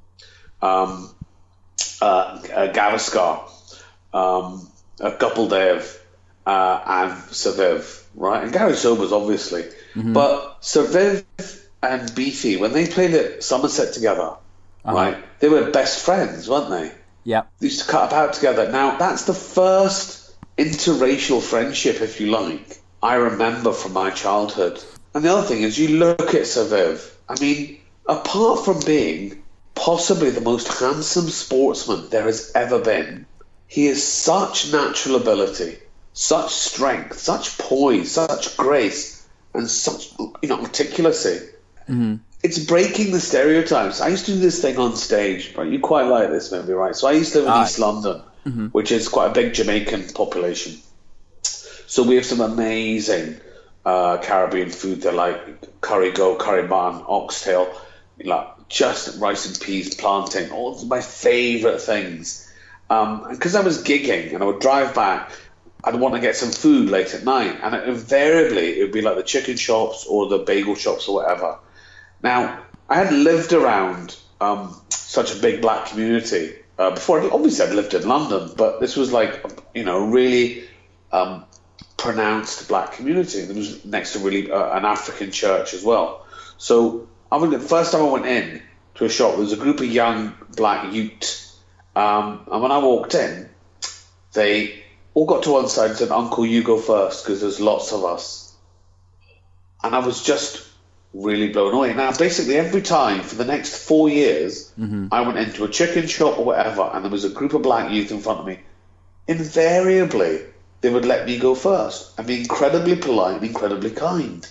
um, uh, uh, Gavaskar, um, uh, Gopaldev, uh, and Saviv, right? And Gary Sobers, obviously. Mhm. But Saviv and Beatty, when they played at Somerset together, Uh-huh. right, they were best friends, weren't they? Yeah. They used to cut about together. Now, that's the first interracial friendship, if you like, I remember from my childhood. And the other thing is, you look at Saviv, I mean, apart from being possibly the most handsome sportsman there has ever been, he has such natural ability, such strength, such poise, such grace, and such, you know, articulacy. Mm-hmm. It's breaking the stereotypes. I used to do this thing on stage, right? You quite like this, maybe, right? So I used to live in Uh, East London, Mhm. which is quite a big Jamaican population. So we have some amazing uh, Caribbean food there, like curry goat, curry mutton, oxtail, like just rice and peas, plantain, all of my favourite things. Um, because I was gigging and I would drive back, I'd want to get some food late at night, and invariably it would be like the chicken shops or the bagel shops or whatever. Now, I had lived around um, such a big black community uh, before. Obviously, I'd lived in London, but this was like, you know, really um, pronounced black community. It was next to really uh, an African church as well. So, I went, the first time I went in to a shop, there was a group of young black youths, um, and when I walked in, they all got to one side and said, "Uncle, you go first, because there's lots of us." And I was just really blown away. Now, basically, every time for the next four years, Mm-hmm. I went into a chicken shop or whatever, and there was a group of black youth in front of me. Invariably, they would let me go first and be incredibly polite and incredibly kind.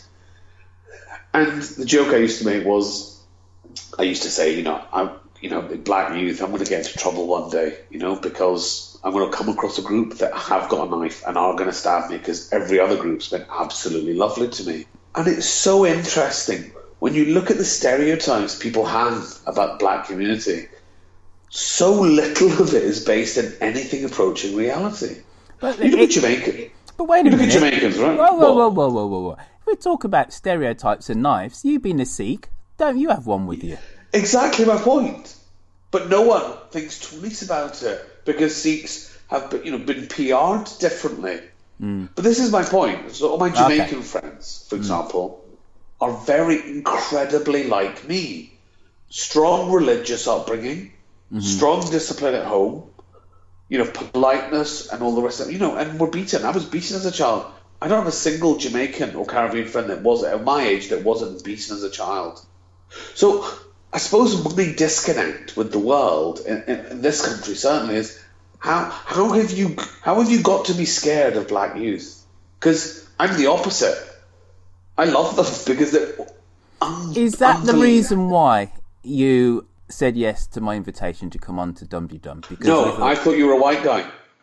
And the joke I used to make was, I used to say, you know, I, you know, black youth, I'm going to get into trouble one day, you know, because I'm going to come across a group that have got a knife and are going to stab me, because every other group's been absolutely lovely to me. And it's so interesting when you look at the stereotypes people have about the black community. So little of it is based in anything approaching reality. But you look at Jamaica. But wait a you look minute. at Jamaicans, right? Whoa, whoa, What? whoa, whoa, whoa, whoa, whoa. If we talk about stereotypes and knives, you being a Sikh, don't you have one with you? Exactly my point. But no one thinks twice about it because Sikhs have been, you know, been P R'd differently. Mm. But this is my point. So all my Jamaican Okay. friends, for example, are very incredibly like me. Strong religious upbringing, Mhm. strong discipline at home, you know, politeness and all the rest of it. You know, and we're beaten. I was beaten as a child. I don't have a single Jamaican or Caribbean friend that was at my age that wasn't beaten as a child. So I suppose my disconnect with the world in, in, in this country certainly is how how have you how have you got to be scared of black youth? Because I'm the opposite. I love them because they're un- Is that the unbelievable. reason why you said yes to my invitation to come on to Dum Dee Dum? Because you No, thought- I thought you were a white guy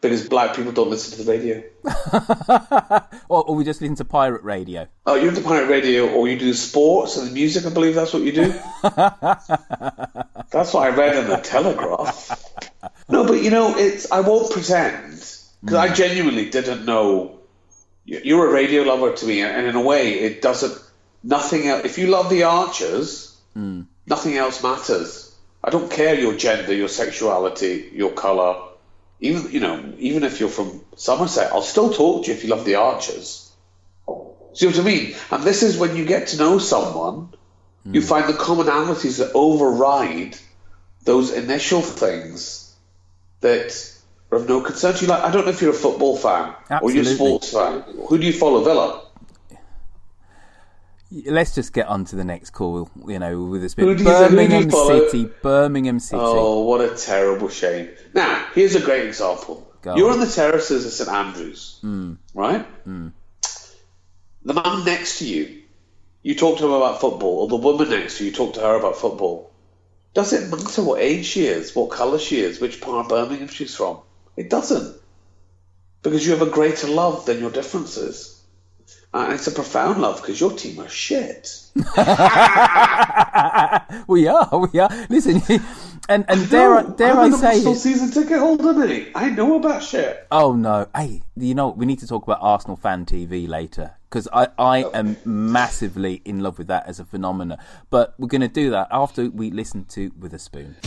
Because black people don't listen to the radio. or, or we just listen to pirate radio. Oh, you're into pirate radio, or you do sports and music, I believe that's what you do? That's what I read in the Telegraph. No, but you know, it's. I won't pretend, because mm. I genuinely didn't know. You're a radio lover to me, and in a way, it doesn't. Nothing else. If you love the Archers, mm. nothing else matters. I don't care your gender, your sexuality, your colour. Even you know, even if you're from Somerset, I'll still talk to you if you love the Archers. See what I mean? And this is when you get to know someone, mm. you find the commonalities that override those initial things that are of no concern to you. Like, I don't know if you're a football fan Absolutely. or you're a sports fan. Who do you follow, Villa? Let's just get on to the next call, you know, with this bit. Birmingham City, Birmingham City. Oh, what a terrible shame. Now, here's a great example. Go You're on. on the terraces of St Andrews, mm. right? Mm. The man next to you, you talk to him about football, or the woman next to you, you talk to her about football. Does it matter what age she is, what colour she is, which part of Birmingham she's from? It doesn't. Because you have a greater love than your differences. And it's a profound love because your team are shit. we are, we are. Listen, and and dare I, dare I'm I say, I'm a season ticket holder, mate. I know about shit. Oh no, hey, you know we need to talk about Arsenal Fan T V later because I I okay. am massively in love with that as a phenomenon. But we're going to do that after we listen to Witherspoon.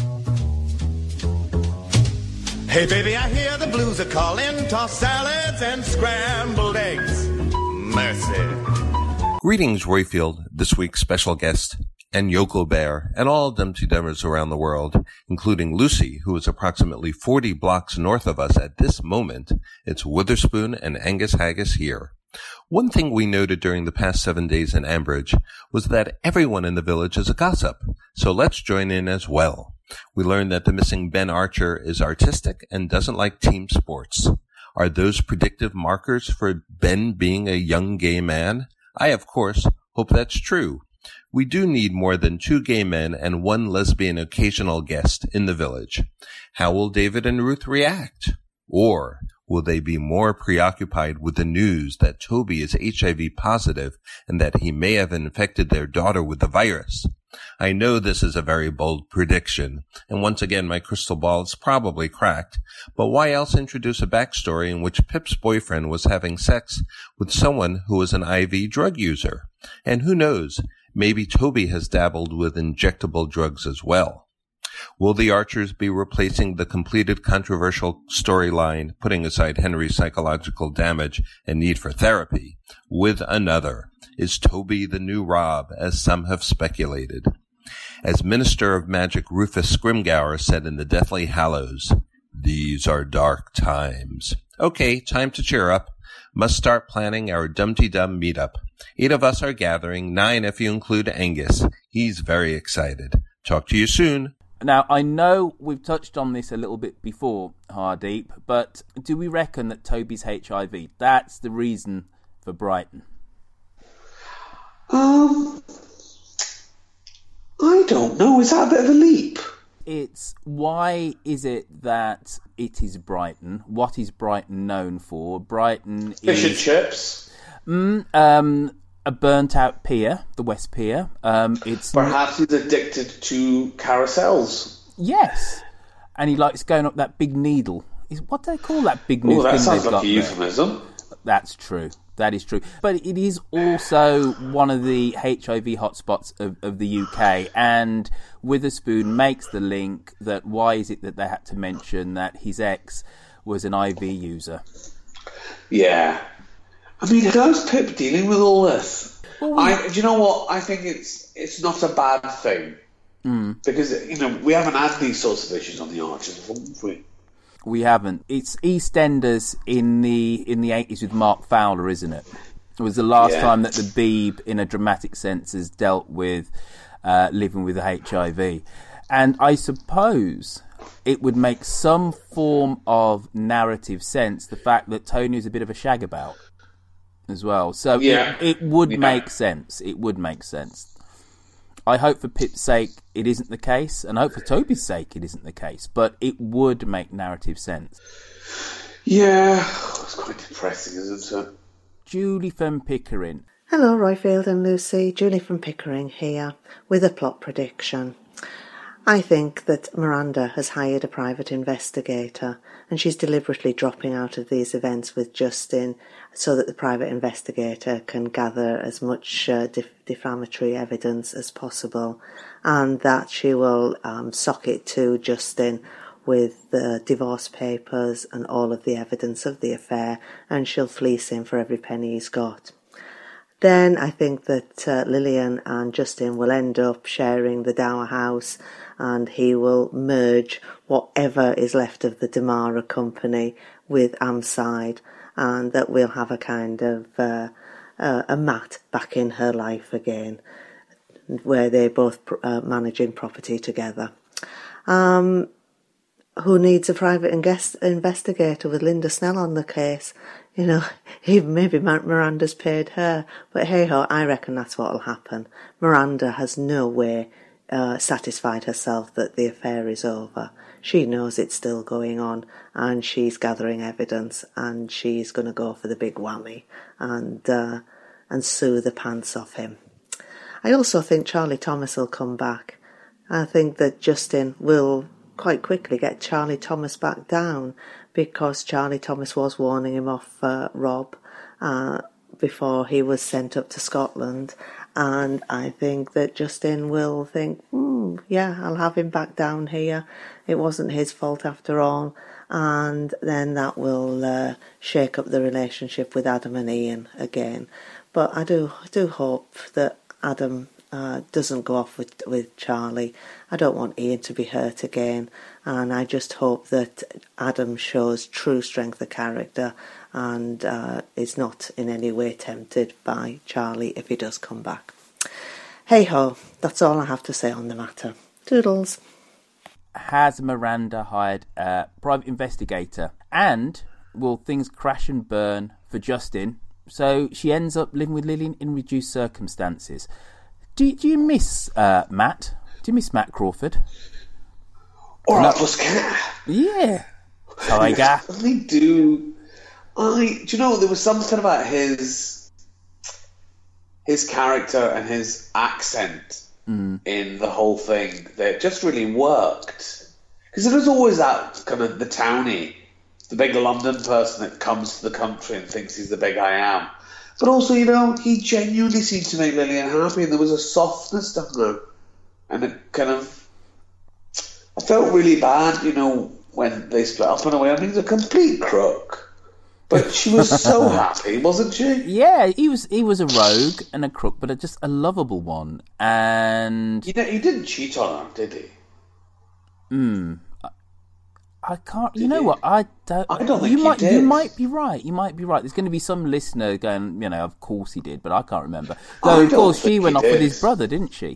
Hey baby, I hear the blues are calling. Tossed salads and scrambled eggs. Mercy. Greetings, Royfield, this week's special guest, and Yokel Bear, and all Dumpty Dummers around the world, including Lucy, who is approximately forty blocks north of us at this moment. It's Witherspoon and Angus Haggis here. One thing we noted during the past seven days in Ambridge was that everyone in the village is a gossip, so let's join in as well. We learned that the missing Ben Archer is artistic and doesn't like team sports. Are those predictive markers for Ben being a young gay man? I, of course, hope that's true. We do need more than two gay men and one lesbian occasional guest in the village. How will David and Ruth react? Or will they be more preoccupied with the news that Toby is H I V positive and that he may have infected their daughter with the virus? I know this is a very bold prediction, and once again my crystal ball is probably cracked, but why else introduce a backstory in which Pip's boyfriend was having sex with someone who was an I V drug user? And who knows, maybe Toby has dabbled with injectable drugs as well. Will the Archers be replacing the completed controversial storyline, putting aside Henry's psychological damage and need for therapy, with another? Is Toby the new Rob, as some have speculated? As Minister of Magic Rufus Scrimgeour said in the Deathly Hallows, these are dark times. Okay, time to cheer up. Must start planning our Dumpty Dum meetup. Eight of us are gathering, nine if you include Angus. He's very excited. Talk to you soon. Now, I know we've touched on this a little bit before, Hardeep, but do we reckon that Toby's H I V? That's the reason for Brighton. Um, I don't know. Is that a bit of a leap? It's why is it that it is Brighton? What is Brighton known for? Brighton is... Fish and chips? Mm, um... A burnt-out pier, the West Pier. Um, it's Perhaps he's addicted to carousels. Yes, and he likes going up that big needle. Is what do they call that big needle? Oh, that sounds like a euphemism. That's true. That is true. But it is also one of the H I V hotspots of, of the U K, and Witherspoon makes the link that why is it that they had to mention that his ex was an I V user? Yeah. I mean, how's Pip dealing with all this? Well, I, do you know what? I think it's it's not a bad thing. Mm. Because, you know, we haven't had these sorts of issues on the Archers, haven't we? We haven't. It's EastEnders in the in the eighties with Mark Fowler, isn't it? It was the last yeah. time that the Beeb, in a dramatic sense, has dealt with uh, living with H I V. And I suppose it would make some form of narrative sense, the fact that Tony is a bit of a shagabout as well. So yeah. it, it would yeah. make sense. It would make sense. I hope for Pip's sake it isn't the case, and I hope for Toby's sake it isn't the case, but it would make narrative sense. Yeah, it's quite depressing, isn't it? Julie from Pickering. Hello, Royfield and Lucy. Julie from Pickering here with a plot prediction. I think that Miranda has hired a private investigator and she's deliberately dropping out of these events with Justin so that the private investigator can gather as much uh, def- defamatory evidence as possible, and that she will um, sock it to Justin with the divorce papers and all of the evidence of the affair, and she'll fleece him for every penny he's got. Then I think that uh, Lillian and Justin will end up sharing the Dower house, and he will merge whatever is left of the Damara company with Amside, and that we'll have a kind of uh, uh, a Matt back in her life again, where they're both uh, managing property together. Um, who needs a private inges- investigator with Linda Snell on the case? You know, even maybe Miranda's paid her. But hey-ho, I reckon that's what'll happen. Miranda has no way uh, satisfied herself that the affair is over. She knows it's still going on, and she's gathering evidence, and she's going to go for the big whammy and uh, and sue the pants off him. I also think Charlie Thomas will come back. I think that Justin will quite quickly get Charlie Thomas back down, because Charlie Thomas was warning him off uh, Rob uh, before he was sent up to Scotland, and I think that Justin will think, hmm, yeah, I'll have him back down here. It wasn't his fault after all, and then that will uh, shake up the relationship with Adam and Ian again. But I do, I do hope that Adam Uh, doesn't go off with with Charlie. I don't want Ian to be hurt again, and I just hope that Adam shows true strength of character and uh, is not in any way tempted by Charlie if he does come back. Hey ho, that's all I have to say on the matter. Toodles. Has Miranda hired a private investigator, and will things crash and burn for Justin so she ends up living with Lillian in reduced circumstances? Do, do you miss uh, Matt? Do you miss Matt Crawford? Or Atlas Cat? Yeah. Tiger. I do. I do you know there was something about his his character and his accent mm. in the whole thing that just really worked, because there was always that kind of the townie, the big London person that comes to the country and thinks he's the big I am. But also, you know, he genuinely seemed to make Lillian happy, and there was a softness to her. And it kind of... I felt really bad, you know, when they split up in a way. I mean, he's a complete crook. But she was so happy, wasn't she? Yeah, he was he was a rogue and a crook, but a, just a lovable one. And... You know, he didn't cheat on her, did he? Hmm... I can't. You know what? I don't. I don't think you he might. did. You might be right. You might be right. There's going to be some listener going, you know, of course he did, but I can't remember. Though, I of don't course, think she went he off with did. his brother, didn't she?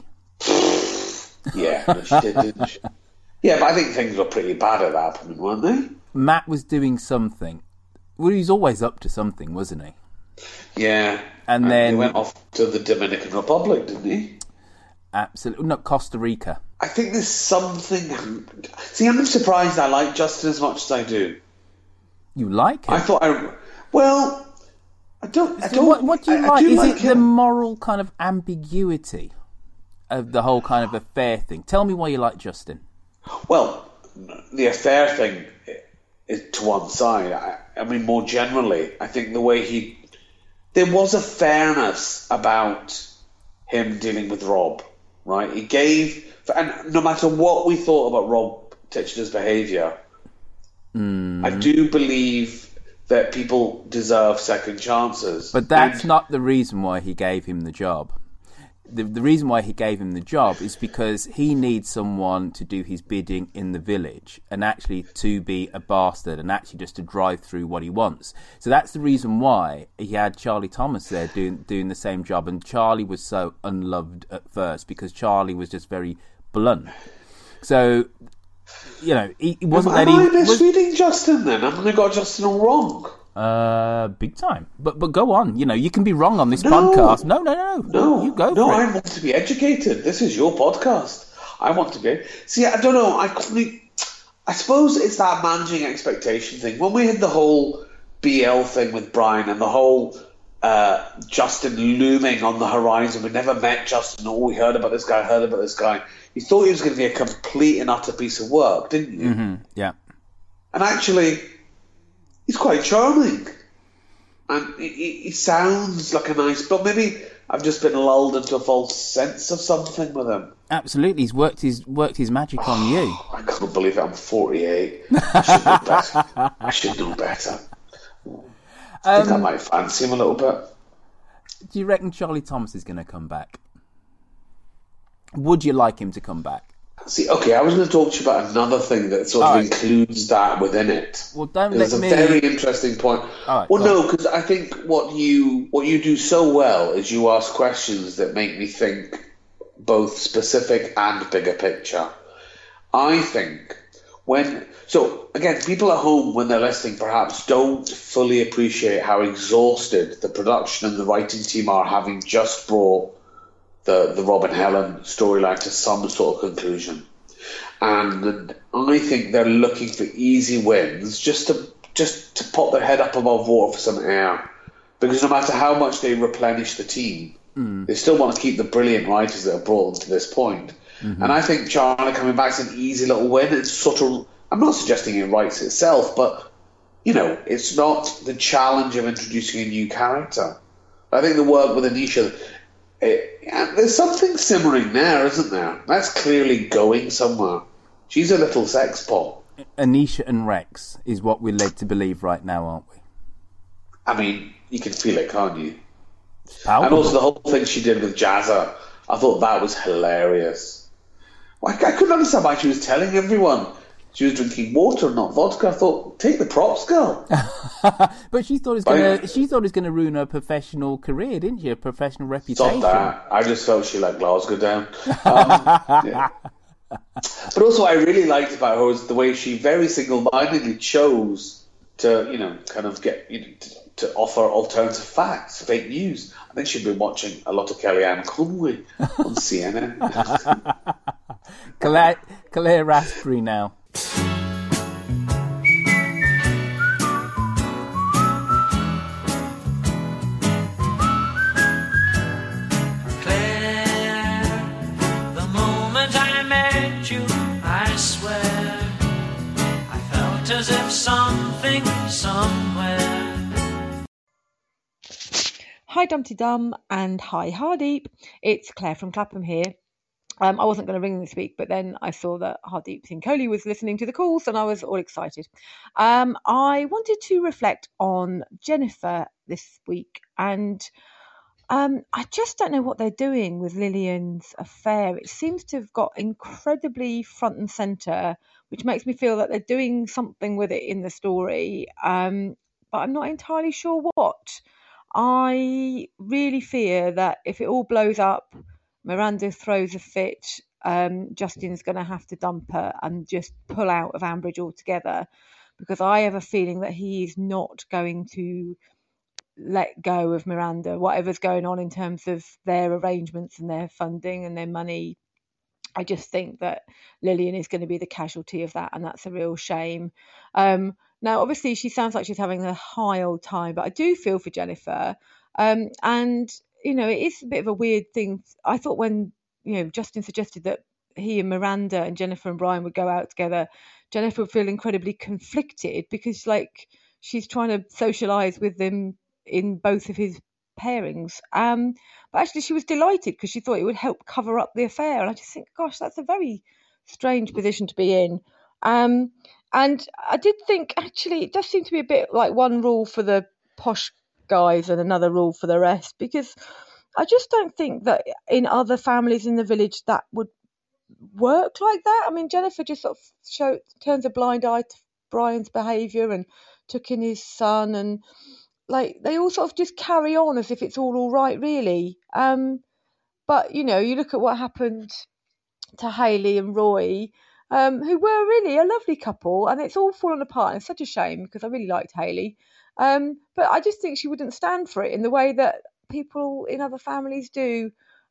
Yeah, no, she did, didn't she? Yeah, but I think things were pretty bad at that point, weren't they? Matt was doing something. Well, he was always up to something, wasn't he? Yeah. And then he went off to the Dominican Republic, didn't he? Absolutely, not Costa Rica. I think there's something... See, I'm surprised I like Justin as much as I do. You like him? I thought I... Well, I don't... I So don't what, what do you I, like? I do Is like it him. the moral kind of ambiguity of the whole kind of affair thing? Tell me why you like Justin. Well, the affair thing is to one side. I, I mean, more generally, I think the way he... There was a fairness about him dealing with Rob, right? He gave... And no matter what we thought about Rob Titchener's behaviour, Mm. I do believe that people deserve second chances. But that's And- not the reason why he gave him the job. The, the reason why he gave him the job is because he needs someone to do his bidding in the village and actually to be a bastard and actually just to drive through what he wants. So that's the reason why he had Charlie Thomas there doing doing the same job, and Charlie was so unloved at first because Charlie was just very blunt. So, you know, he, he wasn't Am that I he was, misreading Justin then? Haven't I got Justin all wrong? Uh, big time. But but go on. You know, you can be wrong on this No. podcast. No, no, no, No, You go no, for I it. want to be educated. This is your podcast. I want to be. See, I don't know. I couldn't. I suppose it's that managing expectation thing. When we had the whole B L thing with Brian and the whole uh, Justin looming on the horizon, we never met Justin. Oh, we heard about this guy, heard about this guy. You thought he was going to be a complete and utter piece of work, didn't you? Mm-hmm. Yeah. And actually, he's quite charming. And he, he, he sounds like a nice... But maybe I've just been lulled into a false sense of something with him. Absolutely. He's worked his worked his magic on you. I can't believe it. I'm forty-eight. I should know better. I should know better. I think um, I might fancy him a little bit. Do you reckon Charlie Thomas is going to come back? Would you like him to come back? See, okay, I was going to talk to you about another thing that sort of right. includes that within it. Well, don't let There's a me... very interesting point. Right, well, no, because I think what you what you do so well is you ask questions that make me think both specific and bigger picture. I think when... So, again, people at home, when they're listening, perhaps don't fully appreciate how exhausted the production and the writing team are, having just brought the, the Rob and Helen storyline to some sort of conclusion. And I think they're looking for easy wins just to just to pop their head up above water for some air. Because no matter how much they replenish the team, mm. they still want to keep the brilliant writers that have brought them to this point. Mm-hmm. And I think Charlie coming back is an easy little win. It's sort of... I'm not suggesting it writes itself, but, you know, it's not the challenge of introducing a new character. I think the work with Anisha... It, yeah, there's something simmering there, isn't there? That's clearly going somewhere. She's a little sex pot. Anisha and Rex is what we're led to believe right now, aren't we? I mean, you can feel it, can't you? Palpable. And also the whole thing she did with Jazza, I thought that was hilarious. I, I couldn't understand why she was telling everyone she was drinking water, not vodka. I thought, take the props, girl. But she thought it was going to. She thought it was going to ruin her professional career, didn't she? Her professional reputation. Stop that! I just felt she let Glasgow down. Um, yeah. But also, what I really liked about her was the way she very single-mindedly chose to, you know, kind of get you know, to, to offer alternative facts, fake news. I think she'd been watching a lot of Kellyanne Conway on C N N. Claire, Claire Raspberry now. As if something somewhere. Hi Dumpty Dum and hi Hardeep. It's Claire from Clapham here. Um, I wasn't going to ring this week, but then I saw that Hardeep Singh Kohli was listening to the calls and I was all excited. Um, I wanted to reflect on Jennifer this week, and um, I just don't know what they're doing with Lillian's affair. It seems to have got incredibly front and centre, which makes me feel that they're doing something with it in the story, um, but I'm not entirely sure what. I really fear that if it all blows up, Miranda throws a fit, um, Justin's going to have to dump her and just pull out of Ambridge altogether, because I have a feeling that he is not going to let go of Miranda, whatever's going on in terms of their arrangements and their funding and their money. I just think that Lillian is going to be the casualty of that, and that's a real shame. Um, now, obviously, she sounds like she's having a high old time, but I do feel for Jennifer. Um, and, you know, it is a bit of a weird thing. I thought when, you know, Justin suggested that he and Miranda and Jennifer and Brian would go out together, Jennifer would feel incredibly conflicted because, like, she's trying to socialise with them in both of his pairings. Um, but actually she was delighted because she thought it would help cover up the affair. And I just think, gosh, that's a very strange position to be in. Um, and I did think, actually, it does seem to be a bit like one rule for the posh guys and another rule for the rest, because I just don't think that in other families in the village that would work like that. I mean, Jennifer just sort of show, turns a blind eye to Brian's behaviour and took in his son, and like they all sort of just carry on as if it's all all right, really. Um, but, you know, you look at what happened to Hayley and Roy, um, who were really a lovely couple, and it's all fallen apart. And it's such a shame because I really liked Hayley. Um, but I just think she wouldn't stand for it in the way that people in other families do.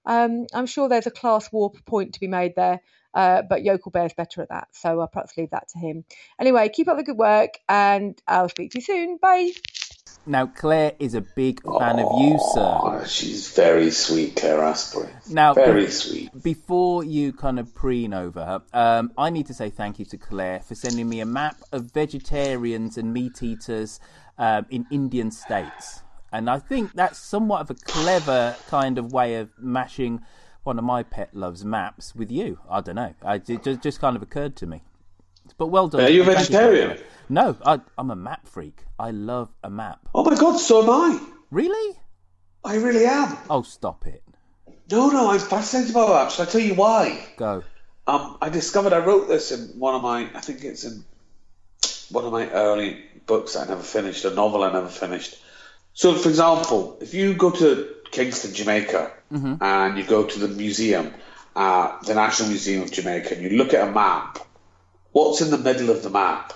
Um, I'm sure there's a class war point to be made there, uh, but Yokel Bear's better at that, so I'll perhaps leave that to him. Anyway, keep up the good work, and I'll speak to you soon. Bye. Now, Claire is a big fan of you, sir. She's very sweet, Claire Asprey. Now, very be- sweet. Before you kind of preen over her, um, I need to say thank you to Claire for sending me a map of vegetarians and meat eaters um, in Indian states. And I think that's somewhat of a clever kind of way of mashing one of my pet loves maps with you. I don't know. I, it just, just kind of occurred to me. But well done. Are you a Thank vegetarian? You no, I, I'm a map freak. I love a map. Oh my God, so am I. Really? I really am. Oh, stop it. No, no, I'm fascinated by maps. I'll tell you why. Go. Um, I discovered I wrote this in one of my, I think it's in one of my early books I never finished, a novel I never finished. So, for example, if you go to Kingston, Jamaica, mm-hmm. and you go to the museum, uh, the National Museum of Jamaica, and you look at a map, what's in the middle of the map?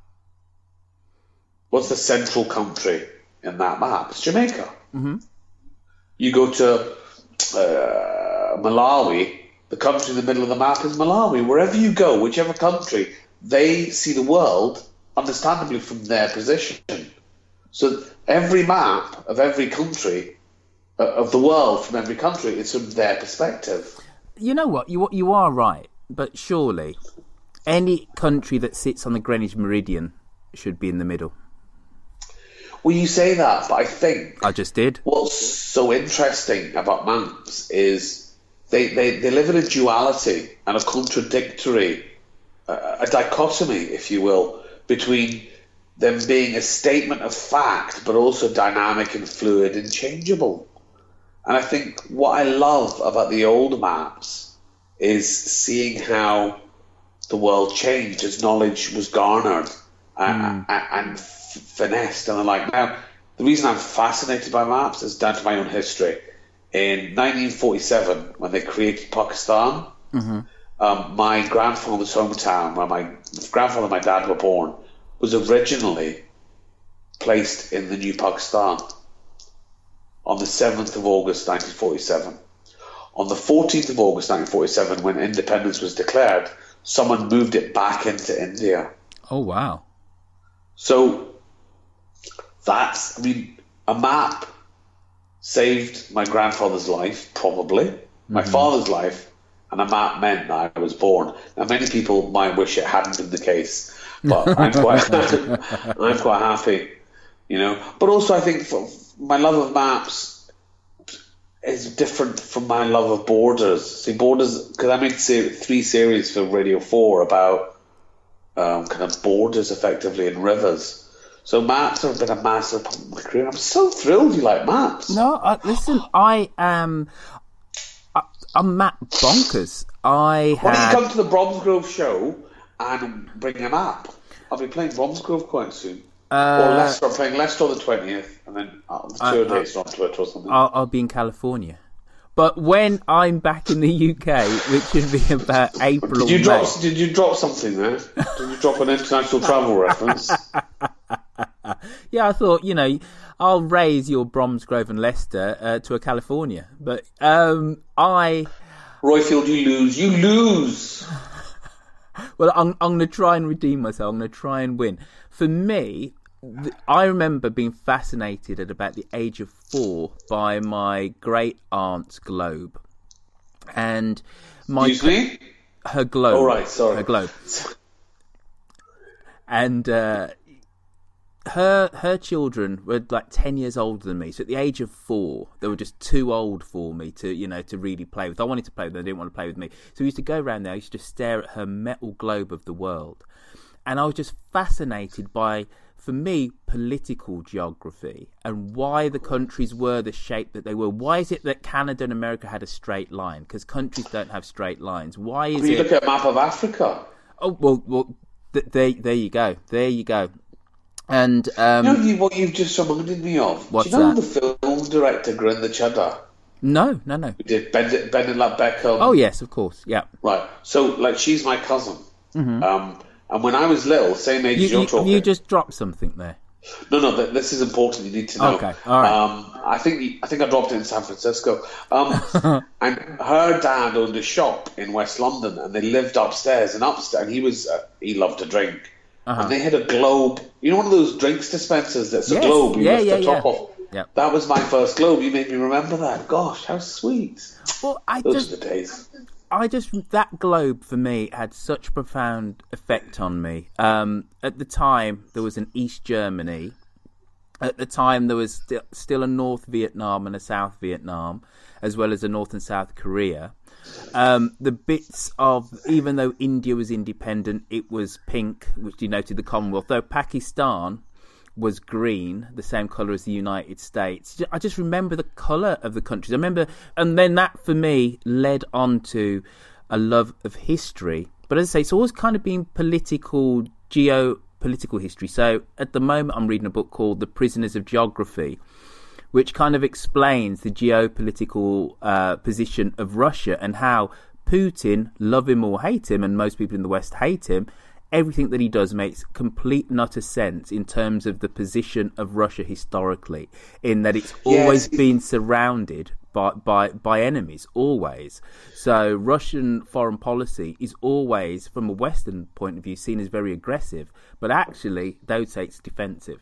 What's the central country in that map? It's Jamaica. Mm-hmm. You go to uh, Malawi, the country in the middle of the map is Malawi. Wherever you go, whichever country, they see the world, understandably, from their position. So every map of every country, uh, of the world from every country, is from their perspective. You know what? You you are right, but surely any country that sits on the Greenwich Meridian should be in the middle. Well, you say that, but I think... I just did. What's so interesting about maps is they, they, they live in a duality and a contradictory, uh, a dichotomy, if you will, between them being a statement of fact, but also dynamic and fluid and changeable. And I think what I love about the old maps is seeing how the world changed as knowledge was garnered and, mm. and, and finessed and the like. Now, the reason I'm fascinated by maps is down to my own history. In nineteen forty-seven, when they created Pakistan, mm-hmm. um, my grandfather's hometown, where my grandfather and my dad were born, was originally placed in the new Pakistan on the seventh of August nineteen forty-seven. On the fourteenth of August nineteen forty-seven, when independence was declared, someone moved it back into India. Oh, wow. So that's, I mean, a map saved my grandfather's life, probably, my mm-hmm. father's life, and a map meant that I was born. Now, many people might wish it hadn't been the case, but I'm quite, I'm quite happy, you know. But also, I think for my love of maps is different from my love of borders. See, borders, because I made three series for Radio four about um, kind of borders, effectively, and rivers. So maps have been a massive part of my career. I'm so thrilled you like maps. No, uh, listen, I am... I, I'm map bonkers. I Why had... don't you come to the Bromsgrove show and bring a map? I'll be playing Bromsgrove quite soon. Uh, or Leicester. I'm playing Leicester on the twentieth, and then uh, the tour uh, dates on Twitter or something. I'll, I'll be in California. But when I'm back in the U K, which should be about April did you or drop, May... Did you drop something there? Did you drop an international travel reference? Yeah, I thought, you know, I'll raise your Bromsgrove and Leicester uh, to a California. But um, I... Royfield, you lose. You lose! Well, I'm, I'm going to try and redeem myself. I'm going to try and win. For me, th- I remember being fascinated at about the age of four by my great aunt's globe. And my... Excuse me? Her globe. Oh, right, sorry. Her globe. And... Uh, Her her children were like ten years older than me, so at the age of four, they were just too old for me to, you know, to really play with. I wanted to play with them, they didn't want to play with me. So we used to go around there, I used to just stare at her metal globe of the world. And I was just fascinated by, for me, political geography and why the countries were the shape that they were. Why is it that Canada and America had a straight line? Because countries don't have straight lines. Why is I mean, it... Look at a map of Africa. Oh, well, well th- there, there you go. There you go. And um, you know you, what you've just reminded me of? What's Do you know that? the film director Gurinder Chadha? No, no, no. Who did Bend, Bend and Love Beckham? Oh yes, of course, yeah. Right. So, like, she's my cousin. Mm-hmm. Um, and when I was little, same age You, as you're you, talking. you just dropped something there. No, no, th- this is important. You need to know. Okay, all right. Um, I think I think I dropped it in San Francisco. Um, and her dad owned a shop in West London, and they lived upstairs. And upstairs, and he was uh, he loved to drink, Uh-huh. and they had a globe. You know, one of those drinks dispensers that's Yes, a globe. You yeah, lift yeah, the top yeah. off. Yep. That was my first globe. You made me remember that. Gosh, how sweet. Well, I Those just, are the days. I just that globe for me had such a profound effect on me. Um, at the time, there was an East Germany. At the time, there was st- still a North Vietnam and a South Vietnam, as well as a North and South Korea. Um, the bits of, even though India was independent, it was pink, which denoted the Commonwealth. Though Pakistan was green, the same colour as the United States. I just remember the colour of the countries. I remember, and then that for me led on to a love of history. But as I say, it's always kind of been political, geopolitical history. So at the moment, I'm reading a book called The Prisoners of Geography, which kind of explains the geopolitical uh, position of Russia and how Putin, love him or hate him, and most people in the West hate him, everything that he does makes complete and utter sense in terms of the position of Russia historically, in that it's always Yes. been surrounded by, by, by enemies, always. So Russian foreign policy is always, from a Western point of view, seen as very aggressive, but actually, they would say it's defensive.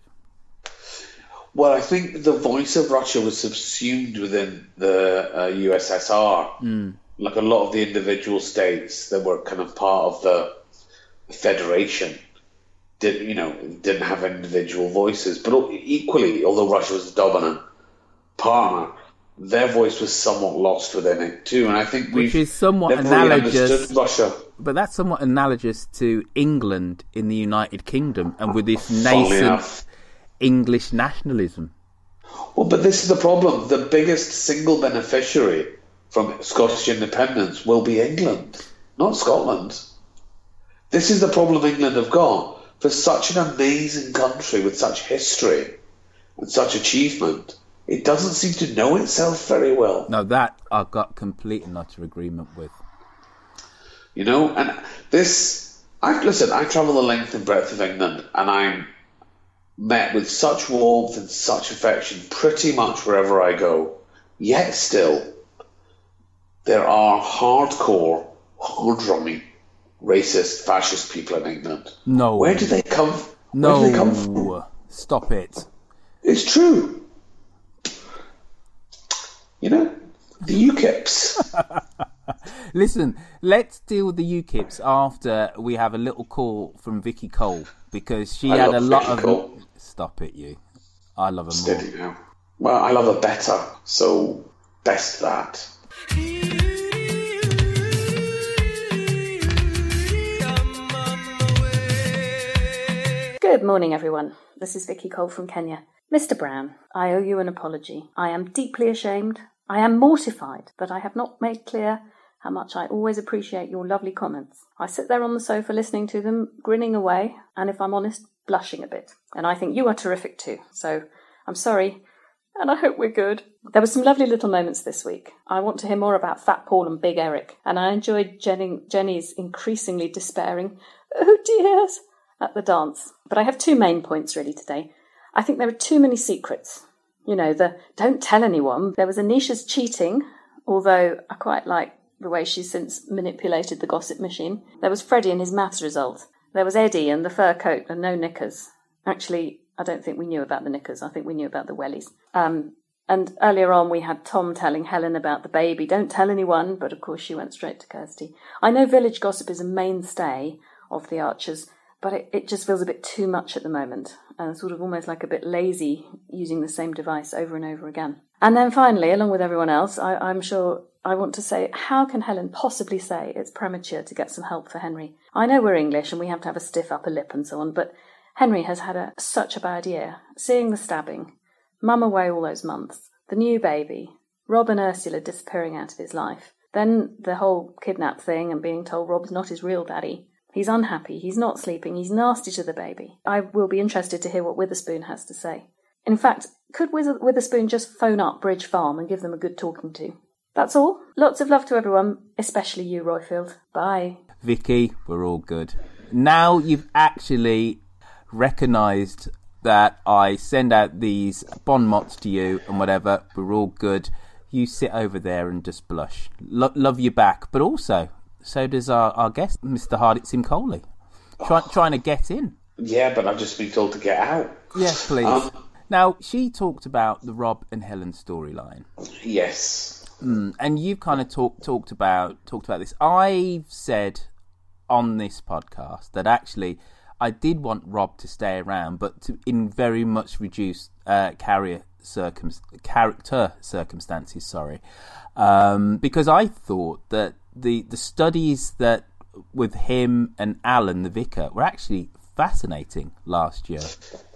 Well, I think the voice of Russia was subsumed within the uh, U S S R. Mm. Like a lot of the individual states that were kind of part of the federation did, you know, didn't have individual voices. But equally, although Russia was the dominant partner, their voice was somewhat lost within it too. And I think we Which is somewhat never really analogous. understood Russia. But that's somewhat analogous to England in the United Kingdom, and with this Funnily nascent enough. English nationalism. Well, but this is the problem. The biggest single beneficiary from Scottish independence will be England, not Scotland. This is the problem England have got. For such an amazing country with such history and such achievement, it doesn't seem to know itself very well. No, that I've got complete and utter agreement with. You know, and this, I listen, I travel the length and breadth of England, and I'm met with such warmth and such affection pretty much wherever I go. Yet still, there are hardcore, hard-drumming, racist, fascist people in England. No. Where do they come? No. Where do they come from? Stop it. It's true. You know, the UKIPs. Listen, let's deal with the UKIPs after we have a little call from Vicky Cole, because she I had love a lot Vicky of. Cole. Stop it, you. I love her Steady more. now. Well, I love her better, so best that. Good morning, everyone. This is Vicky Cole from Kenya. Mister Brown, I owe you an apology. I am deeply ashamed. I am mortified that I have not made clear how much I always appreciate your lovely comments. I sit there on the sofa listening to them, grinning away, and if I'm honest, blushing a bit. And I think you are terrific too. So I'm sorry, and I hope we're good. There were some lovely little moments this week. I want to hear more about Fat Paul and Big Eric, and I enjoyed Jenny, Jenny's increasingly despairing, "Oh dears," at the dance. But I have two main points really today. I think there are too many secrets. You know, the don't tell anyone. There was Anisha's cheating, although I quite like the way she's since manipulated the gossip machine. There was Freddie and his maths result. There was Eddie and the fur coat and no knickers. Actually, I don't think we knew about the knickers. I think we knew about the wellies. Um, and earlier on we had Tom telling Helen about the baby. Don't tell anyone, but of course she went straight to Kirsty. I know village gossip is a mainstay of the Archers, but it, it just feels a bit too much at the moment, and sort of almost like a bit lazy using the same device over and over again. And then finally, along with everyone else, I, I'm sure I want to say, how can Helen possibly say it's premature to get some help for Henry? I know we're English and we have to have a stiff upper lip and so on, but Henry has had a, such a bad year. Seeing the stabbing, Mum away all those months, the new baby, Rob and Ursula disappearing out of his life, then the whole kidnap thing and being told Rob's not his real daddy. He's unhappy, he's not sleeping, he's nasty to the baby. I will be interested to hear what Witherspoon has to say. In fact, could Witherspoon just phone up Bridge Farm and give them a good talking to? That's all. Lots of love to everyone, especially you, Royfield. Bye. Vicky, we're all good. Now you've actually recognised that I send out these bon mots to you and whatever. We're all good. You sit over there and just blush. Lo- love you back. But also, so does our, our guest, Mister Hardit Simcoli. Try, oh. Trying to get in. Yeah, but I've just been told to get out. Yes, please. Um, now, she talked about the Rob and Helen storyline. Yes. Mm, and you've kind of talked talked about talked about this. I've said on this podcast that actually I did want Rob to stay around, but to, in very much reduced uh, carrier circum character circumstances. Sorry, um, because I thought that the the studies that with him and Alan the vicar were actually fascinating last year.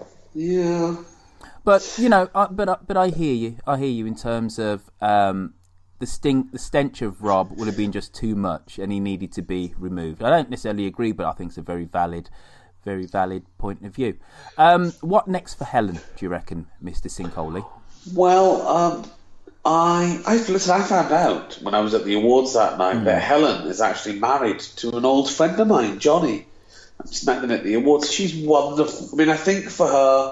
Yeah. But you know, I, but but I hear you. I hear you in terms of um, the stink, the stench of Rob would have been just too much, and he needed to be removed. I don't necessarily agree, but I think it's a very valid, very valid point of view. Um, what next for Helen? Do you reckon, Mister Simcoli? Well, um, I, I listen. I found out when I was at the awards that night mm. that Helen is actually married to an old friend of mine, Johnny. I just met them at the awards. She's wonderful. I mean, I think for her.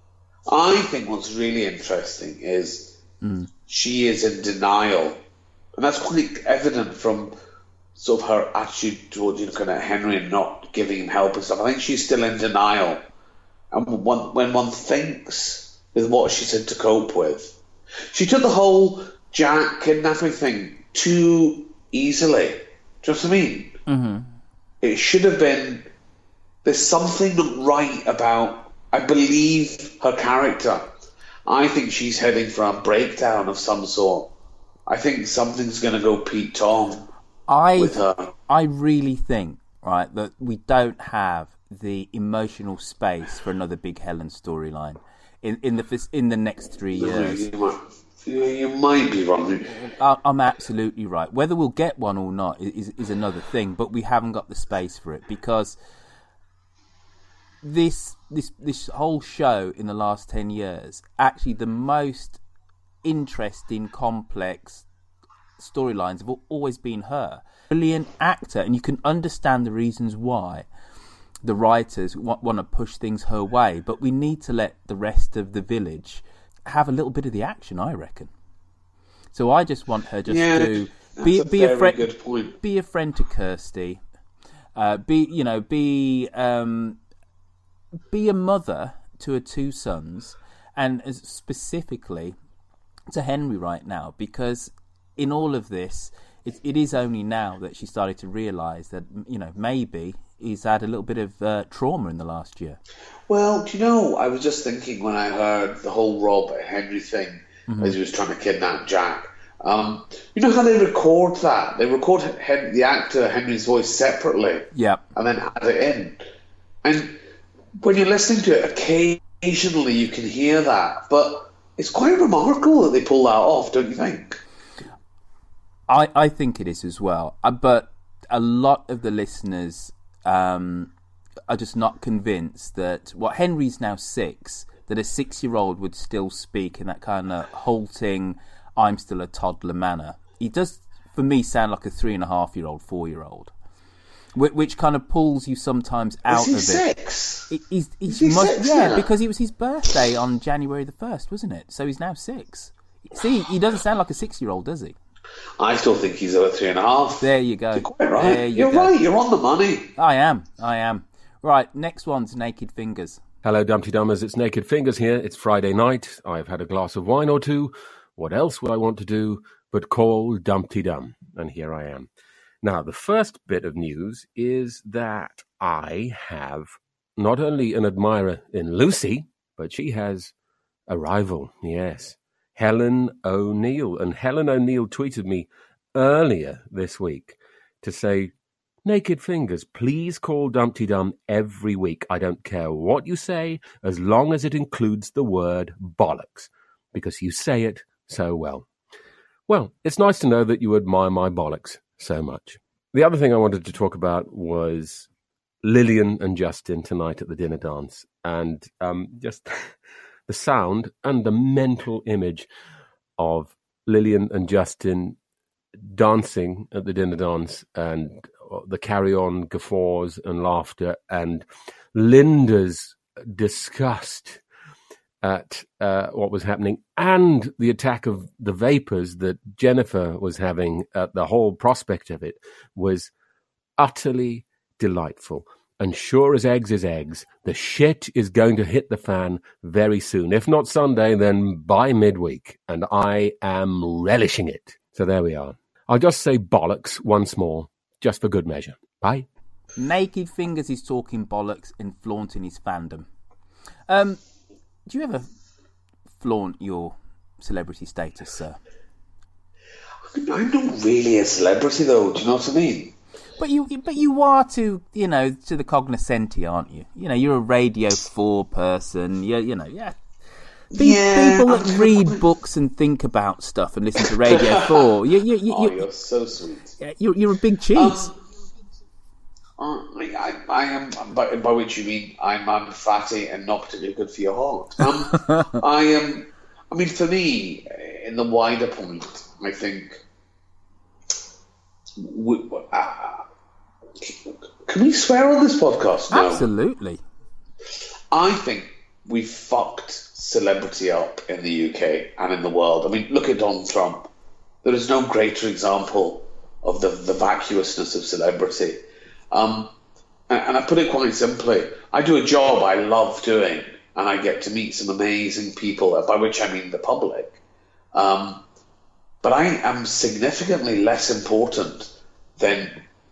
I think what's really interesting is mm. she is in denial, and that's quite evident from sort of her attitude towards, you know, kind of Henry and not giving him help and stuff. I think she's still in denial, and one, when one thinks with what she's had to cope with, she took the whole Jack kidnapping thing too easily. Do you know what I mean? Mm-hmm. It should have been. There's something not right about. I believe her character. I think she's heading for a breakdown of some sort. I think something's going to go Pete Tong I, with her. I really think, right, that we don't have the emotional space for another big Helen storyline in in the in the next three years. You might, you might be wrong. I, I'm absolutely right. Whether we'll get one or not is is another thing, but we haven't got the space for it because. This this this whole show in the last ten years, actually the most interesting, complex storylines have always been her. Brilliant actor, and you can understand the reasons why the writers want, want to push things her way, but we need to let the rest of the village have a little bit of the action, I reckon. So I just want her just yeah, to be a be a friend, good point. be a friend to Kirsty, uh, be you know be. Um, Be a mother to her two sons, and as specifically to Henry right now, because in all of this, it, it is only now that she started to realise that, you know, maybe he's had a little bit of uh, trauma in the last year. Well, do you know, I was just thinking when I heard the whole Rob Henry thing, mm-hmm. as he was trying to kidnap Jack. Um, you know how they record that? They record Hen- the actor Henry's voice separately, yeah, and then add it in, and. When you're listening to it, occasionally you can hear that, but it's quite remarkable that they pull that off, don't you think? I, I think it is as well, uh, but a lot of the listeners um, are just not convinced that, well, Henry's now six, that a six-year-old would still speak in that kind of halting, I'm still a toddler manner. He does, for me, sound like a three-and-a-half-year-old, four-year-old. Which kind of pulls you sometimes out Is he of it. Six? He's, he's Is he much, six yeah, now? because it was his birthday on January the first, wasn't it? So he's now six. See, he doesn't sound like a six-year-old, does he? I still think he's about three and a half. There you go. You're quite right. There you You're go. right. You're on the money. I am. I am. Right. Next one's Naked Fingers. Hello, Dumpty Dummers. It's Naked Fingers here. It's Friday night. I've had a glass of wine or two. What else would I want to do but call Dumpty Dum? And here I am. Now, the first bit of news is that I have not only an admirer in Lucy, but she has a rival, yes, Helen O'Neill. And Helen O'Neill tweeted me earlier this week to say, Naked Fingers, please call Dumpty Dum every week. I don't care what you say, as long as it includes the word bollocks, because you say it so well. Well, it's nice to know that you admire my bollocks so much. The other thing I wanted to talk about was Lillian and Justin tonight at the dinner dance, and um, just the sound and the mental image of Lillian and Justin dancing at the dinner dance, and the carry-on guffaws and laughter, and Linda's disgust at uh, what was happening and the attack of the vapors that Jennifer was having, uh, the whole prospect of it was utterly delightful. And sure as eggs is eggs, the shit is going to hit the fan very soon. If not Sunday, then by midweek. And I am relishing it. So there we are. I'll just say bollocks once more, just for good measure. Bye. Naked Fingers is talking bollocks and flaunting his fandom. Um, do you ever flaunt your celebrity status, sir? I'm not really a celebrity, though. Do you know what I mean? But you, but you are to, you know, to the cognoscenti, aren't you? You know, you're a Radio Four person. You, you know, yeah. Pe- Yeah, people that I'm- read books and think about stuff and listen to Radio Four. You, you, you, Oh, you, you're so sweet. yeah, you're, you're a big cheese. Uh, I, I am, by, by which you mean I'm, I'm fatty and not particularly good for your heart. Um, I am, I mean, for me, in the wider point, I think, we, uh, can we swear on this podcast? No. Absolutely. I think we fucked celebrity up in the U K and in the world. I mean, look at Donald Trump. There is no greater example of the, the vacuousness of celebrity. Um, and, and I put it quite simply. I do a job I love doing, and I get to meet some amazing people, by which I mean the public. Um, but I am significantly less important than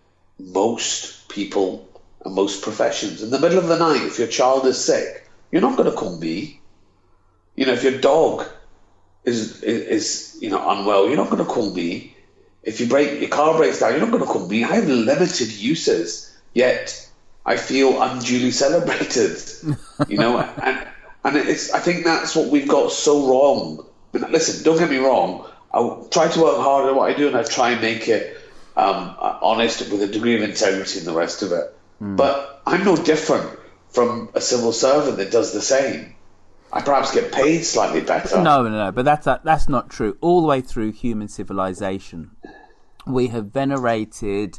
most people and most professions. In the middle of the night, if your child is sick, you're not going to call me. You know, if your dog is, is, is you know, unwell, you're not going to call me. If you break your car breaks down, you're not going to call me. I have limited uses, yet I feel unduly celebrated. You know, and and it's. I think that's what we've got so wrong. I mean, listen, don't get me wrong. I try to work hard at what I do, and I try and make it um, honest with a degree of integrity and the rest of it. Mm. But I'm no different from a civil servant that does the same. I perhaps get paid slightly better. No, no, no. But that's uh, that's not true. All the way through human civilization, we have venerated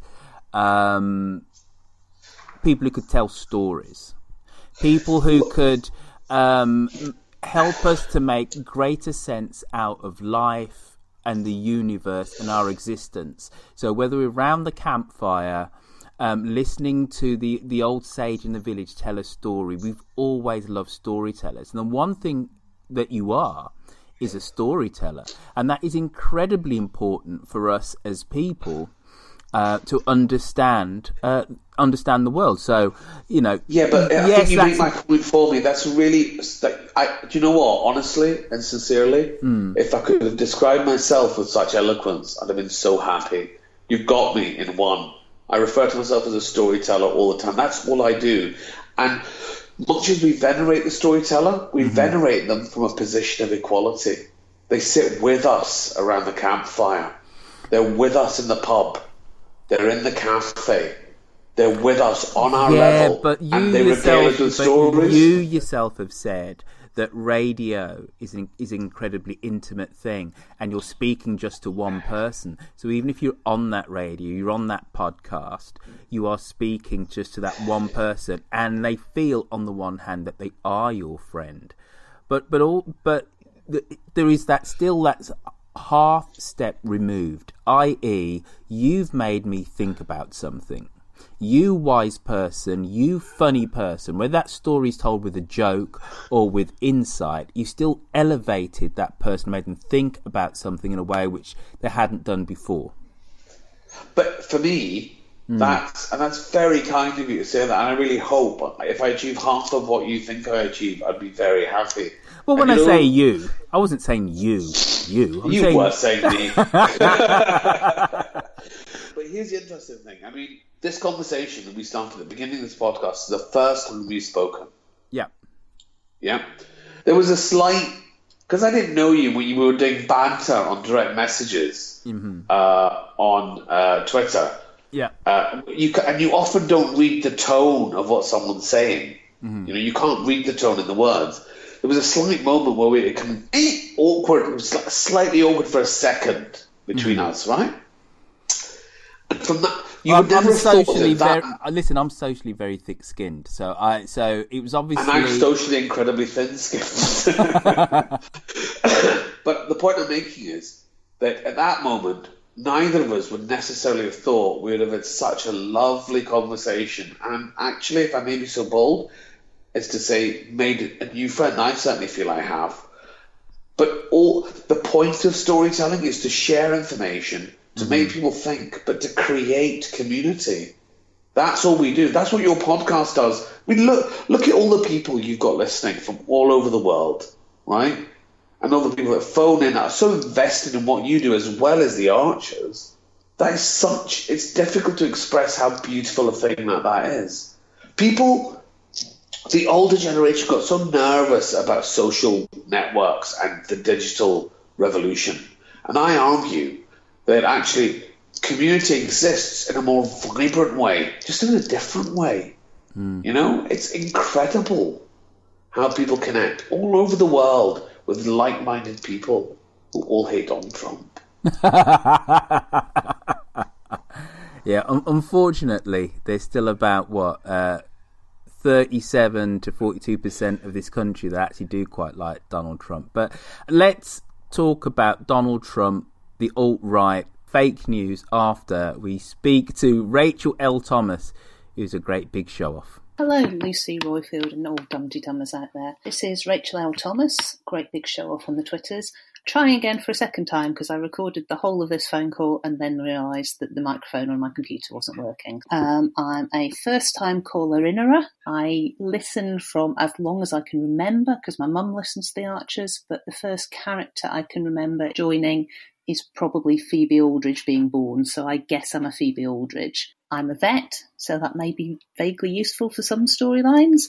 um, people who could tell stories, people who could um, help us to make greater sense out of life and the universe and our existence. So whether we're around the campfire, Um, listening to the, the old sage in the village tell a story. We've always loved storytellers. And the one thing that you are is a storyteller. And that is incredibly important for us as people uh, to understand uh, understand the world. So, you know... Yeah, but I yes, think you that's- make my point for me. That's really... Like, I, do you know what? Honestly and sincerely, Mm. if I could have described myself with such eloquence, I'd have been so happy. You've got me in one. I refer to myself as a storyteller all the time. That's all I do. And much as we venerate the storyteller, we Mm-hmm. venerate them from a position of equality. They sit with us around the campfire. They're with us in the pub. They're in the cafe. They're with us on our yeah, level. but you and they regale yourself, us with but stories. you yourself have said that radio is an, is an incredibly intimate thing, and you're speaking just to one person. So even if you're on that radio, you're on that podcast, you are speaking just to that one person, and they feel on the one hand that they are your friend, but but all but th- there is that still that's half step removed, that is, you've made me think about something. You wise person, you funny person, whether that story's told with a joke or with insight, you still elevated that person, made them think about something in a way which they hadn't done before. But for me, Mm. that's and that's very kind of you to say that. And I really hope if I achieve half of what you think I achieve, I'd be very happy. Well, when And I you say know- you, I wasn't saying you, you. I'm You saying... were saying me. But here's the interesting thing. I mean, this conversation that we started at the beginning of this podcast is the first time we've spoken. Yeah. Yeah. There was a slight... Because I didn't know you when you were doing banter on direct messages Mm-hmm. uh, on uh, Twitter. Yeah. Uh, you ca- And you often don't read the tone of what someone's saying. Mhm. You know, you can't read the tone in the words. There was a slight moment where we, it can be awkward. It was sli- slightly awkward for a second between Mhm. us, right? And from that, You I'm, would never I'm have thought socially that, very. uh, Listen, I'm socially very thick-skinned, so I. So it was obviously. and I'm socially incredibly thin-skinned. But the point I'm making is that at that moment, neither of us would necessarily have thought we would have had such a lovely conversation. And actually, if I may be so bold, as to say, made a new friend. I certainly feel I have. But all the point of storytelling is to share information, to mm-hmm. make people think, but to create community. That's all we do. That's what your podcast does. I mean, look, look at all the people you've got listening from all over the world, right? And all the people that phone in are so invested in what you do as well as the Archers. That is such, it's difficult to express how beautiful a thing that that is. People, the older generation got so nervous about social networks and the digital revolution. And I argue that actually community exists in a more vibrant way, just in a different way. Mm. You know, it's incredible how people connect all over the world with like-minded people who all hate Donald Trump. Yeah, un- unfortunately, there's still about, what, uh, thirty-seven to forty-two percent of this country that actually do quite like Donald Trump. But let's talk about Donald Trump, the alt-right, fake news, after we speak to Rachel L. Thomas, who's a great big show-off. Hello, Lucy Royfield and all Dum-de-Dummers out there. This is Rachel L. Thomas, great big show-off on the Twitters. Trying again for a second time because I recorded the whole of this phone call and then realised that the microphone on my computer wasn't working. Um, I'm a first-time caller-innerer. I listen from as long as I can remember because my mum listens to The Archers, but the first character I can remember joining is probably Phoebe Aldridge being born, so I guess I'm a Phoebe Aldridge. I'm a vet, so that may be vaguely useful for some storylines.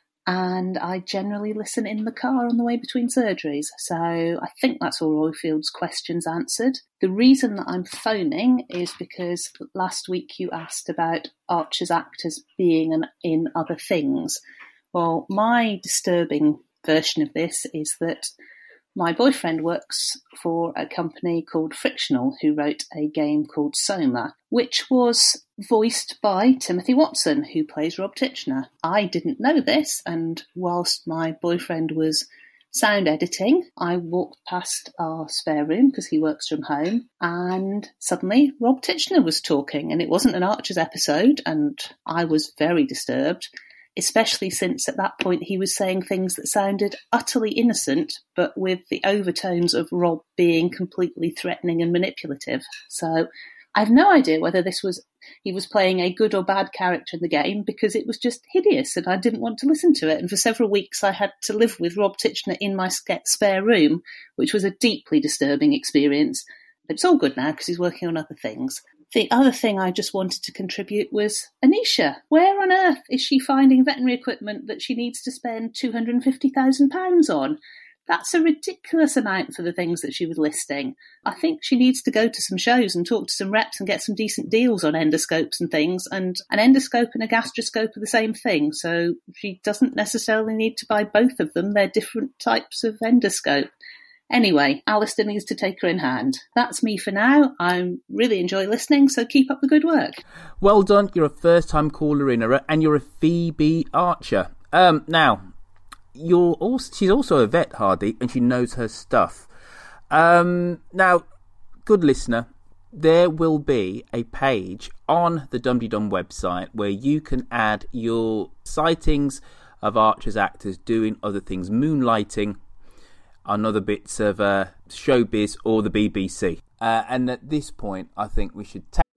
And I generally listen in the car on the way between surgeries. So I think that's all Royfield's questions answered. The reason that I'm phoning is because last week you asked about Archer's actors being an, in other things. Well, my disturbing version of this is that my boyfriend works for a company called Frictional, who wrote a game called Soma, which was voiced by Timothy Watson, who plays Rob Titchener. I didn't know this, and whilst my boyfriend was sound editing, I walked past our spare room, because he works from home, and suddenly Rob Titchener was talking, and it wasn't an Archers episode, and I was very disturbed. Especially since at that point he was saying things that sounded utterly innocent, but with the overtones of Rob being completely threatening and manipulative. So I have no idea whether this was he was playing a good or bad character in the game, because it was just hideous and I didn't want to listen to it. And for several weeks I had to live with Rob Titchener in my spare room, which was a deeply disturbing experience. But it's all good now because he's working on other things. The other thing I just wanted to contribute was Anisha. Where on earth is she finding veterinary equipment that she needs to spend two hundred fifty thousand pounds on? That's a ridiculous amount for the things that she was listing. I think she needs to go to some shows and talk to some reps and get some decent deals on endoscopes and things. And an endoscope and a gastroscope are the same thing, so she doesn't necessarily need to buy both of them. They're different types of endoscope. Anyway, Alistair needs to take her in hand. That's me for now. I really enjoy listening, so keep up the good work. Well done. You're a first-time caller-innerer, and you're a Phoebe Archer. Um, now, you're also she's also a vet, Hardy, and she knows her stuff. Um, now, good listener, there will be a page on the Dum-de-Dum website where you can add your sightings of Archer's actors doing other things, moonlighting on other bits of uh, showbiz or the B B C. Uh, and at this point, I think we should take...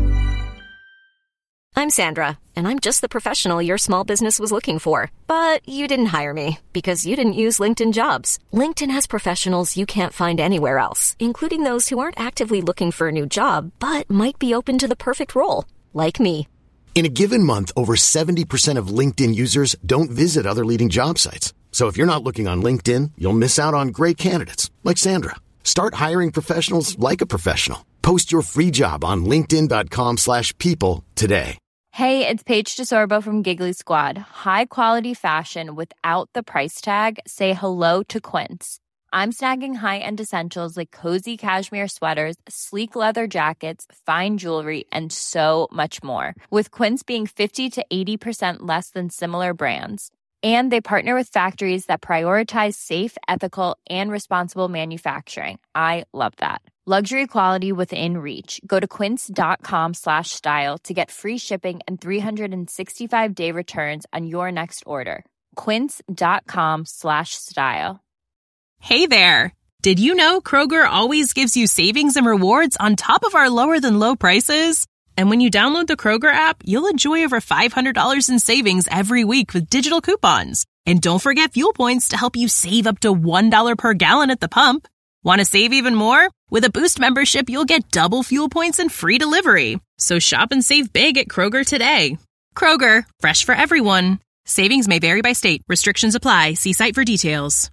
I'm Sandra, and I'm just the professional your small business was looking for. But you didn't hire me, because you didn't use LinkedIn Jobs. LinkedIn has professionals you can't find anywhere else, including those who aren't actively looking for a new job, but might be open to the perfect role, like me. In a given month, over seventy percent of LinkedIn users don't visit other leading job sites. So if you're not looking on LinkedIn, you'll miss out on great candidates like Sandra. Start hiring professionals like a professional. Post your free job on linkedin.com slash people today. Hey, it's Paige DeSorbo from Giggly Squad. High quality fashion without the price tag. Say hello to Quince. I'm snagging high-end essentials like cozy cashmere sweaters, sleek leather jackets, fine jewelry, and so much more. With Quince being fifty to eighty percent less than similar brands. And they partner with factories that prioritize safe, ethical, and responsible manufacturing. I love that. Luxury quality within reach. Go to quince.com slash style to get free shipping and three sixty-five day returns on your next order. Quince.com slash style. Hey there! Did you know Kroger always gives you savings and rewards on top of our lower than low prices? And when you download the Kroger app, you'll enjoy over five hundred dollars in savings every week with digital coupons. And don't forget fuel points to help you save up to one dollar per gallon at the pump. Want to save even more? With a Boost membership, you'll get double fuel points and free delivery. So shop and save big at Kroger today. Kroger, fresh for everyone. Savings may vary by state. Restrictions apply. See site for details.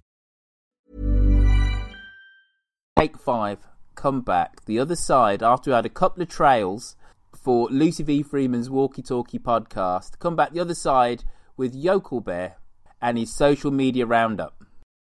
Take five, come back. The other side, after we had a couple of trails for Lucy V. Freeman's Walkie Talkie podcast, come back the other side with Yokel Bear and his social media roundup.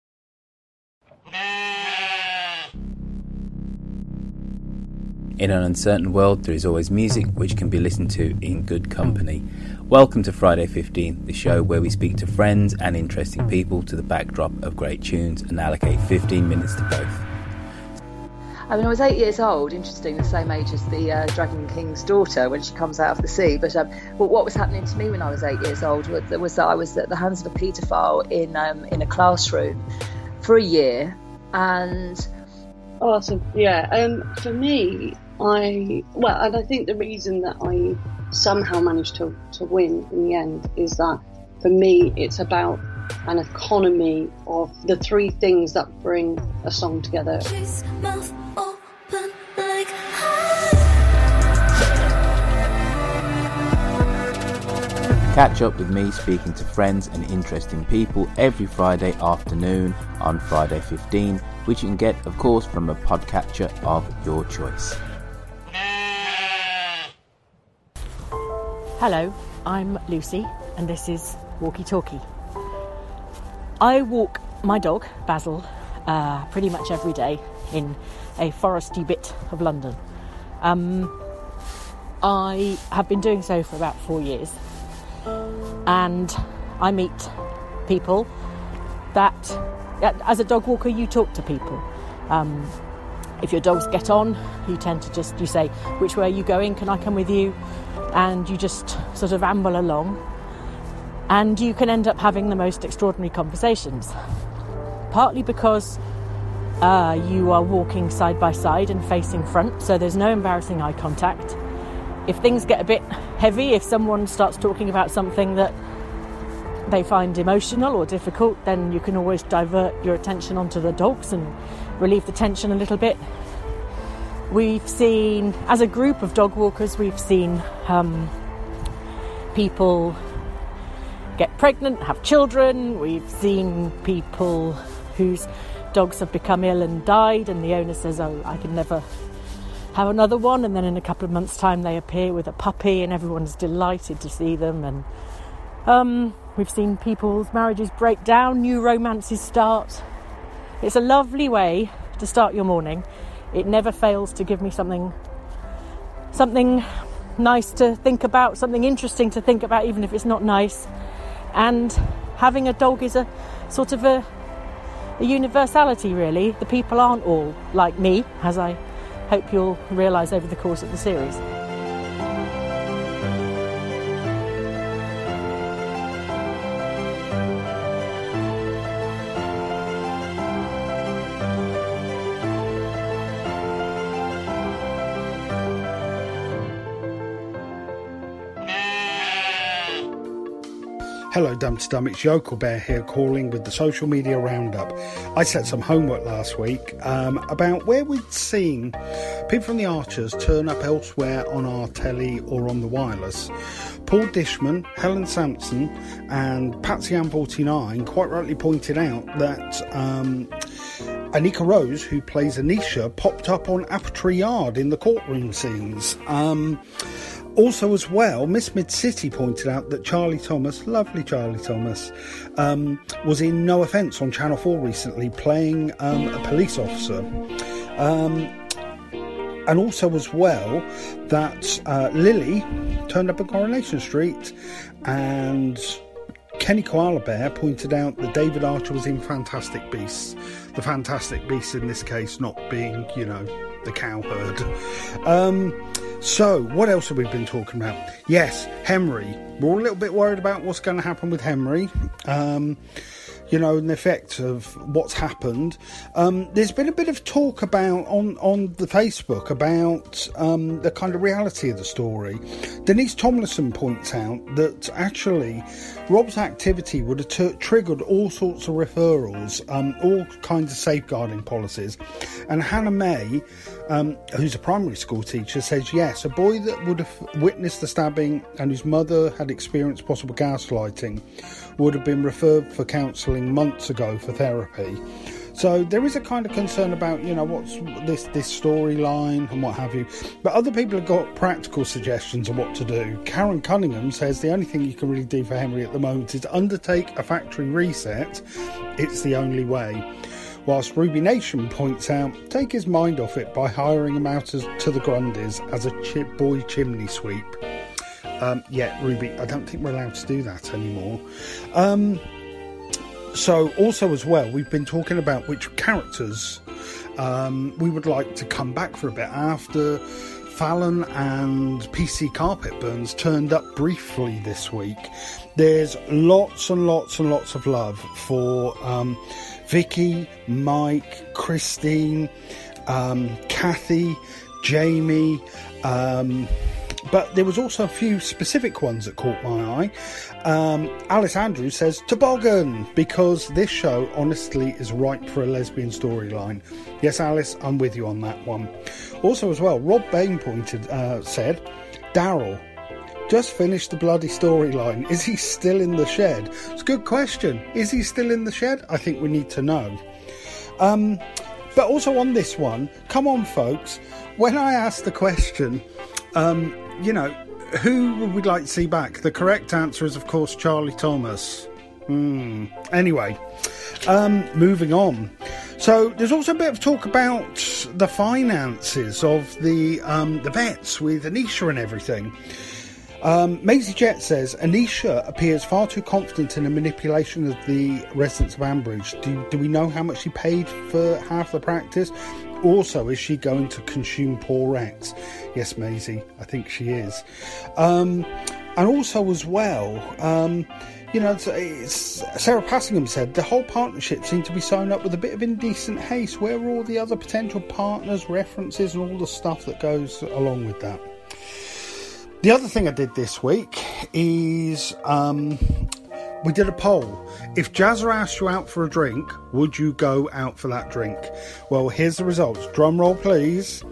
In an uncertain world, there is always music which can be listened to in good company. Welcome to Friday fifteen, the show where we speak to friends and interesting people to the backdrop of great tunes and allocate fifteen minutes to both. I mean, I was eight years old, interesting, the same age as the uh, Dragon King's daughter when she comes out of the sea. But um, well, what was happening to me when I was eight years old was, was that I was at the hands of a paedophile in um, in a classroom for a year. And awesome, yeah. Um, for me, I well, and I think the reason that I somehow managed to to win in the end is that for me, it's about an economy of the three things that bring a song together. Catch up with me speaking to friends and interesting people every Friday afternoon on Friday fifteen, which you can get, of course, from a podcatcher of your choice. Hello, I'm Lucy, and this is Walkie Talkie. I walk my dog, Basil, uh, pretty much every day in a foresty bit of London. Um, I have been doing so for about four years. And I meet people that, as a dog walker, you talk to people. Um, if your dogs get on, you tend to just, you say, which way are you going? Can I come with you? And you just sort of amble along. And you can end up having the most extraordinary conversations. Partly because uh, you are walking side by side and facing front, so there's no embarrassing eye contact. If things get a bit heavy, if someone starts talking about something that they find emotional or difficult, then you can always divert your attention onto the dogs and relieve the tension a little bit. We've seen, as a group of dog walkers, we've seen um, people get pregnant, have children. We've seen people whose dogs have become ill and died, and the owner says, oh, I can never have another one, and then in a couple of months' time they appear with a puppy and everyone's delighted to see them. And um, we've seen people's marriages break down, new romances start. It's a lovely way to start your morning. It never fails to give me something something nice to think about, something interesting to think about, even if it's not nice. And having a dog is a sort of a, a universality, really. The people aren't all like me, as I hope you'll realise over the course of the series. Hello Dum to Dum, it's Yokel Bear here calling with the social media roundup. I set some homework last week um, about where we'd seen people from the Archers turn up elsewhere on our telly or on the wireless. Paul Dishman, Helen Sampson and Patsy Ann forty-nine quite rightly pointed out that um, Anika Rose, who plays Anisha, popped up on Apple Tree Yard in the courtroom scenes. Um, Also, as well, Miss Mid-City pointed out that Charlie Thomas, lovely Charlie Thomas, um, was in No Offence on Channel four recently playing um, a police officer. Um, and also, as well, that uh, Lily turned up at Coronation Street, and Kenny Koala Bear pointed out that David Archer was in Fantastic Beasts. The Fantastic Beasts in this case not being, you know, the cowherd. Um, so, what else have we been talking about? Yes, Henry. We're all a little bit worried about what's going to happen with Henry. Um, you know, and the effect of what's happened. Um, there's been a bit of talk about on, on the Facebook about um, the kind of reality of the story. Denise Tomlinson points out that actually Rob's activity would have t- triggered all sorts of referrals, um, all kinds of safeguarding policies. And Hannah May, um, who's a primary school teacher, says yes, a boy that would have witnessed the stabbing and whose mother had experienced possible gaslighting would have been referred for counselling months ago for therapy. So there is a kind of concern about, you know, what's this this storyline and what have you. But other people have got practical suggestions of what to do. Karen Cunningham says the only thing you can really do for Henry at the moment is undertake a factory reset. It's the only way. Whilst Ruby Nation points out, take his mind off it by hiring him out as, to the Grundys as a chip boy chimney sweep. Um, yeah, Ruby, I don't think we're allowed to do that anymore. Um, so, also as well, we've been talking about which characters um, we would like to come back for a bit after Fallon and P C Carpetburns turned up briefly this week. There's lots and lots and lots of love for um, Vicky, Mike, Christine, um, Kathy, Jamie, um... But there was also a few specific ones that caught my eye. Um, Alice Andrews says, Toboggan, because this show, honestly, is ripe for a lesbian storyline. Yes, Alice, I'm with you on that one. Also, as well, Rob Bain pointed, uh, said, Daryl, just finished the bloody storyline. Is he still in the shed? It's a good question. Is he still in the shed? I think we need to know. Um, but also on this one, come on, folks, when I asked the question... Um, you know, who would we like to see back? The correct answer is, of course, Charlie Thomas. Hmm. Anyway, um, moving on. So there's also a bit of talk about the finances of the um, the vets with Anisha and everything. Um, Maisie Jet says, Anisha appears far too confident in the manipulation of the residents of Ambridge. Do, do we know how much she paid for half the practice? Also, is she going to consume poor Rex? Yes, Maisie, I think she is. Um, and also as well, um, you know, it's, it's, Sarah Passingham said, the whole partnership seemed to be sewn up with a bit of indecent haste. Where are all the other potential partners, references, and all the stuff that goes along with that? The other thing I did this week is... Um, we did a poll. If Jazza asked you out for a drink, would you go out for that drink? Well, here's the results. Drum roll, please.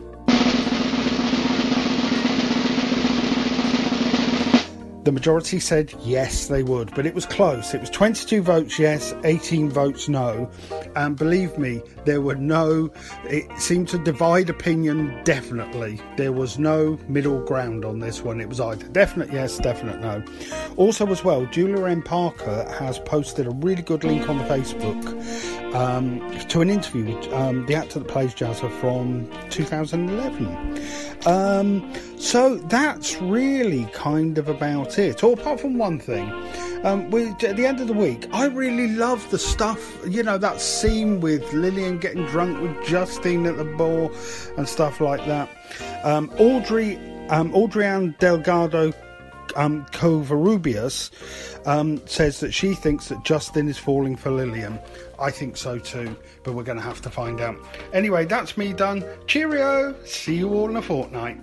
The majority said yes, they would, but it was close. It was twenty-two votes yes, eighteen votes no. And believe me, there were no... It seemed to divide opinion, definitely. There was no middle ground on this one. It was either definite yes, definite no. Also as well, Julia M. Parker has posted a really good link on the Facebook um, to an interview with um, the actor that plays Jazza from two thousand eleven. Um, so that's really kind of about it. Or apart from one thing, um, we, at the end of the week, I really love the stuff, you know, that scene with Lillian getting drunk with Justine at the bar and stuff like that. Um, Audrey, um, Audrey-Ann Delgado um, Covarrubias um, says that she thinks that Justin is falling for Lillian. I think so too, but we're going to have to find out. Anyway, that's me done. Cheerio! See you all in a fortnight.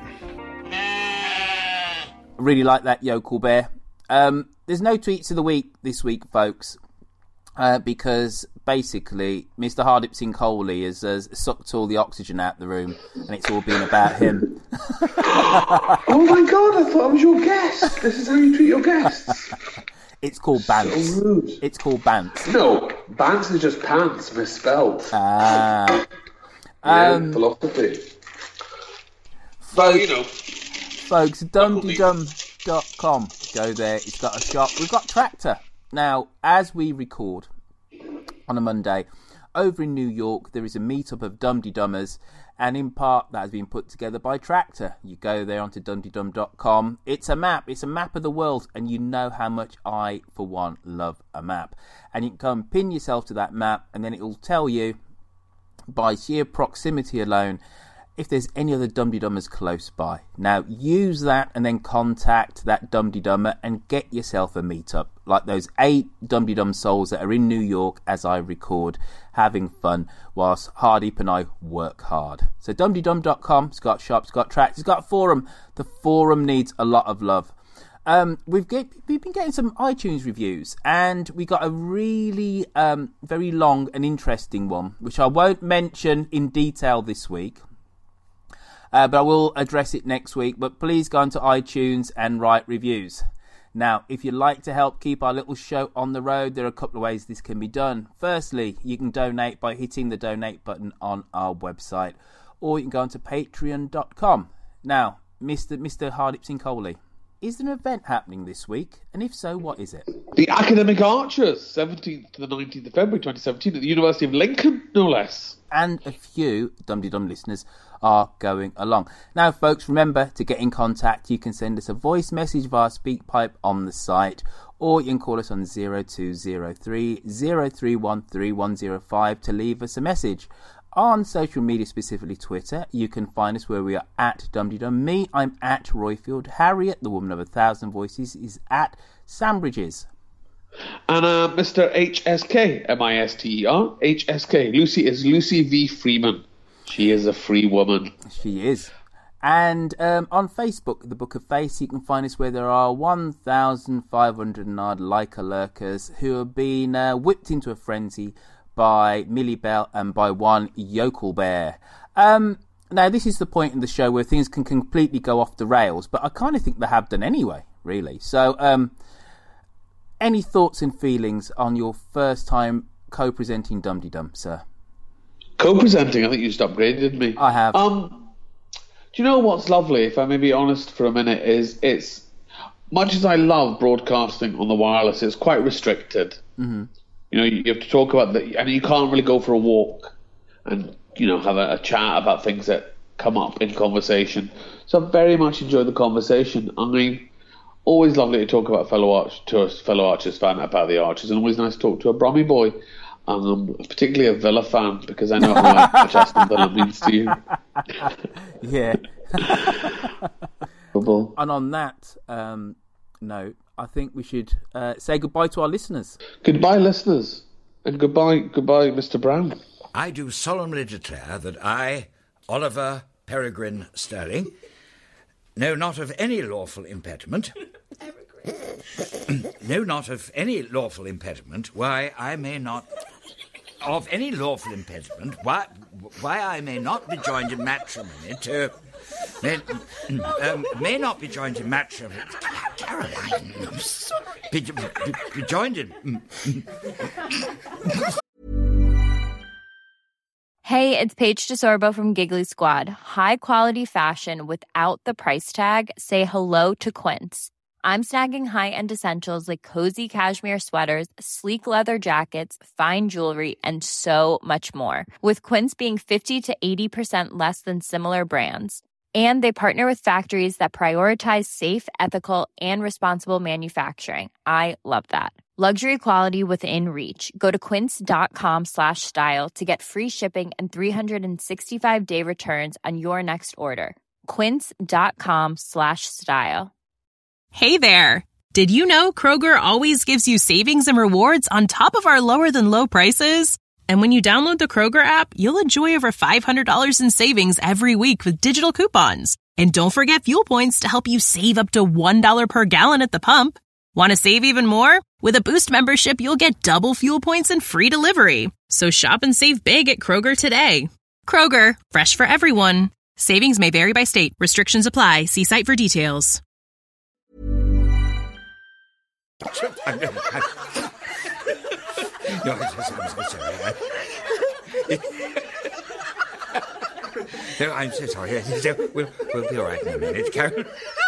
I really like that yokel bear. Um, there's no tweets of the week this week, folks, uh, because basically Mister Hardip Singh Kohli has, has sucked all the oxygen out of the room, and it's all been about him. Oh my god, I thought I was your guest. This is how you treat your guests. It's called Bants. So rude. It's called Bants. No, Bants is just pants misspelled. Ah. yeah, um, philosophy. Well, you know. folks, dum de dum dot com. Go there. It's got a shop. We've got Tractor. Now, as we record on a Monday, over in New York, there is a meetup of Dum De Dummers, and in part that has been put together by Tractor. You go there onto dum de dum dot com. It's a map. It's a map of the world, and you know how much I, for one, love a map. And you can come pin yourself to that map, and then it will tell you, by sheer proximity alone, if there's any other Dum De Dummers close by. Now, use that and then contact that Dum De Dummer and get yourself a meetup. Like those eight Dum De Dum souls that are in New York as I record, having fun, whilst Hardeep and I work hard. So dum de dum dot com, it's got shops, it's got tracks, it's got a forum. The forum needs a lot of love. Um, we've get, we've been getting some iTunes reviews, and we got a really um, very long and interesting one, which I won't mention in detail this week. Uh, but I will address it next week. But please go onto iTunes and write reviews. Now, if you'd like to help keep our little show on the road, there are a couple of ways this can be done. Firstly, you can donate by hitting the donate button on our website, or you can go onto patreon dot com. Now, Mister Mister Hardeep Singh Kohli, is there an event happening this week? And if so, what is it? The Academic Archers, seventeenth to the nineteenth of February twenty seventeen at the University of Lincoln, no less. And a few Dum De Dum listeners are going along. Now, folks, remember to get in contact. You can send us a voice message via SpeakPipe on the site, or you can call us on zero two zero three, zero three one, three one zero five to leave us a message. On social media, specifically Twitter, you can find us where we are at Dum De Dum. Me, I'm at Royfield. Harriet, the woman of a thousand voices, is at Sandbridges. And uh, Mister H S K, M I S T E R, H S K. Lucy is Lucy V. Freeman. She is a free woman. She is. And um, on Facebook, the Book of Face, you can find us where there are one thousand five hundred and odd Leica lurkers who have been uh, whipped into a frenzy by Millie Bell and by one Yokel Bear. Um, now, this is the point in the show where things can completely go off the rails, but I kind of think they have done anyway, really. So, um, any thoughts and feelings on your first time co-presenting Dum De Dum, sir? Co-presenting? I think you just upgraded me. I have. Um, do you know what's lovely, if I may be honest for a minute, is it's, much as I love broadcasting on the wireless, it's quite restricted. Mm-hmm. You know, you have to talk about the, and you can't really go for a walk and, you know, have a, a chat about things that come up in conversation. So I very much enjoy the conversation. I mean, always lovely to talk about fellow Arch, to a fellow Archers fan about the Archers, and always nice to talk to a Brommy boy, um, particularly a Villa fan, because I know how much Aston Villa means to you. Yeah. And on that um, note, I think we should uh, say goodbye to our listeners. Goodbye, listeners. And goodbye, goodbye, Mister Brown. I do solemnly declare that I, Oliver Peregrine Sterling, know not of any lawful impediment... know not of any lawful impediment why I may not... Of any lawful impediment why why I may not be joined in matrimony to... May, um, may not be joined in matrimony... Caroline... Be, be, be joined in... Hey, it's Paige DeSorbo from Giggly Squad. High quality fashion without the price tag. Say hello to Quince. I'm snagging high-end essentials like cozy cashmere sweaters, sleek leather jackets, fine jewelry, and so much more. With Quince being fifty to eighty percent less than similar brands. And they partner with factories that prioritize safe, ethical, and responsible manufacturing. I love that. Luxury quality within reach. Go to quince.com slash style to get free shipping and three sixty-five day returns on your next order. Quince.com slash style. Hey there. Did you know Kroger always gives you savings and rewards on top of our lower than low prices? And when you download the Kroger app, you'll enjoy over five hundred dollars in savings every week with digital coupons. And don't forget fuel points to help you save up to one dollar per gallon at the pump. Want to save even more? With a Boost membership, you'll get double fuel points and free delivery. So shop and save big at Kroger today. Kroger, fresh for everyone. Savings may vary by state. Restrictions apply. See site for details. No, I'm so sorry. No, I'm so sorry. We'll, we'll be all right in a minute, Carol.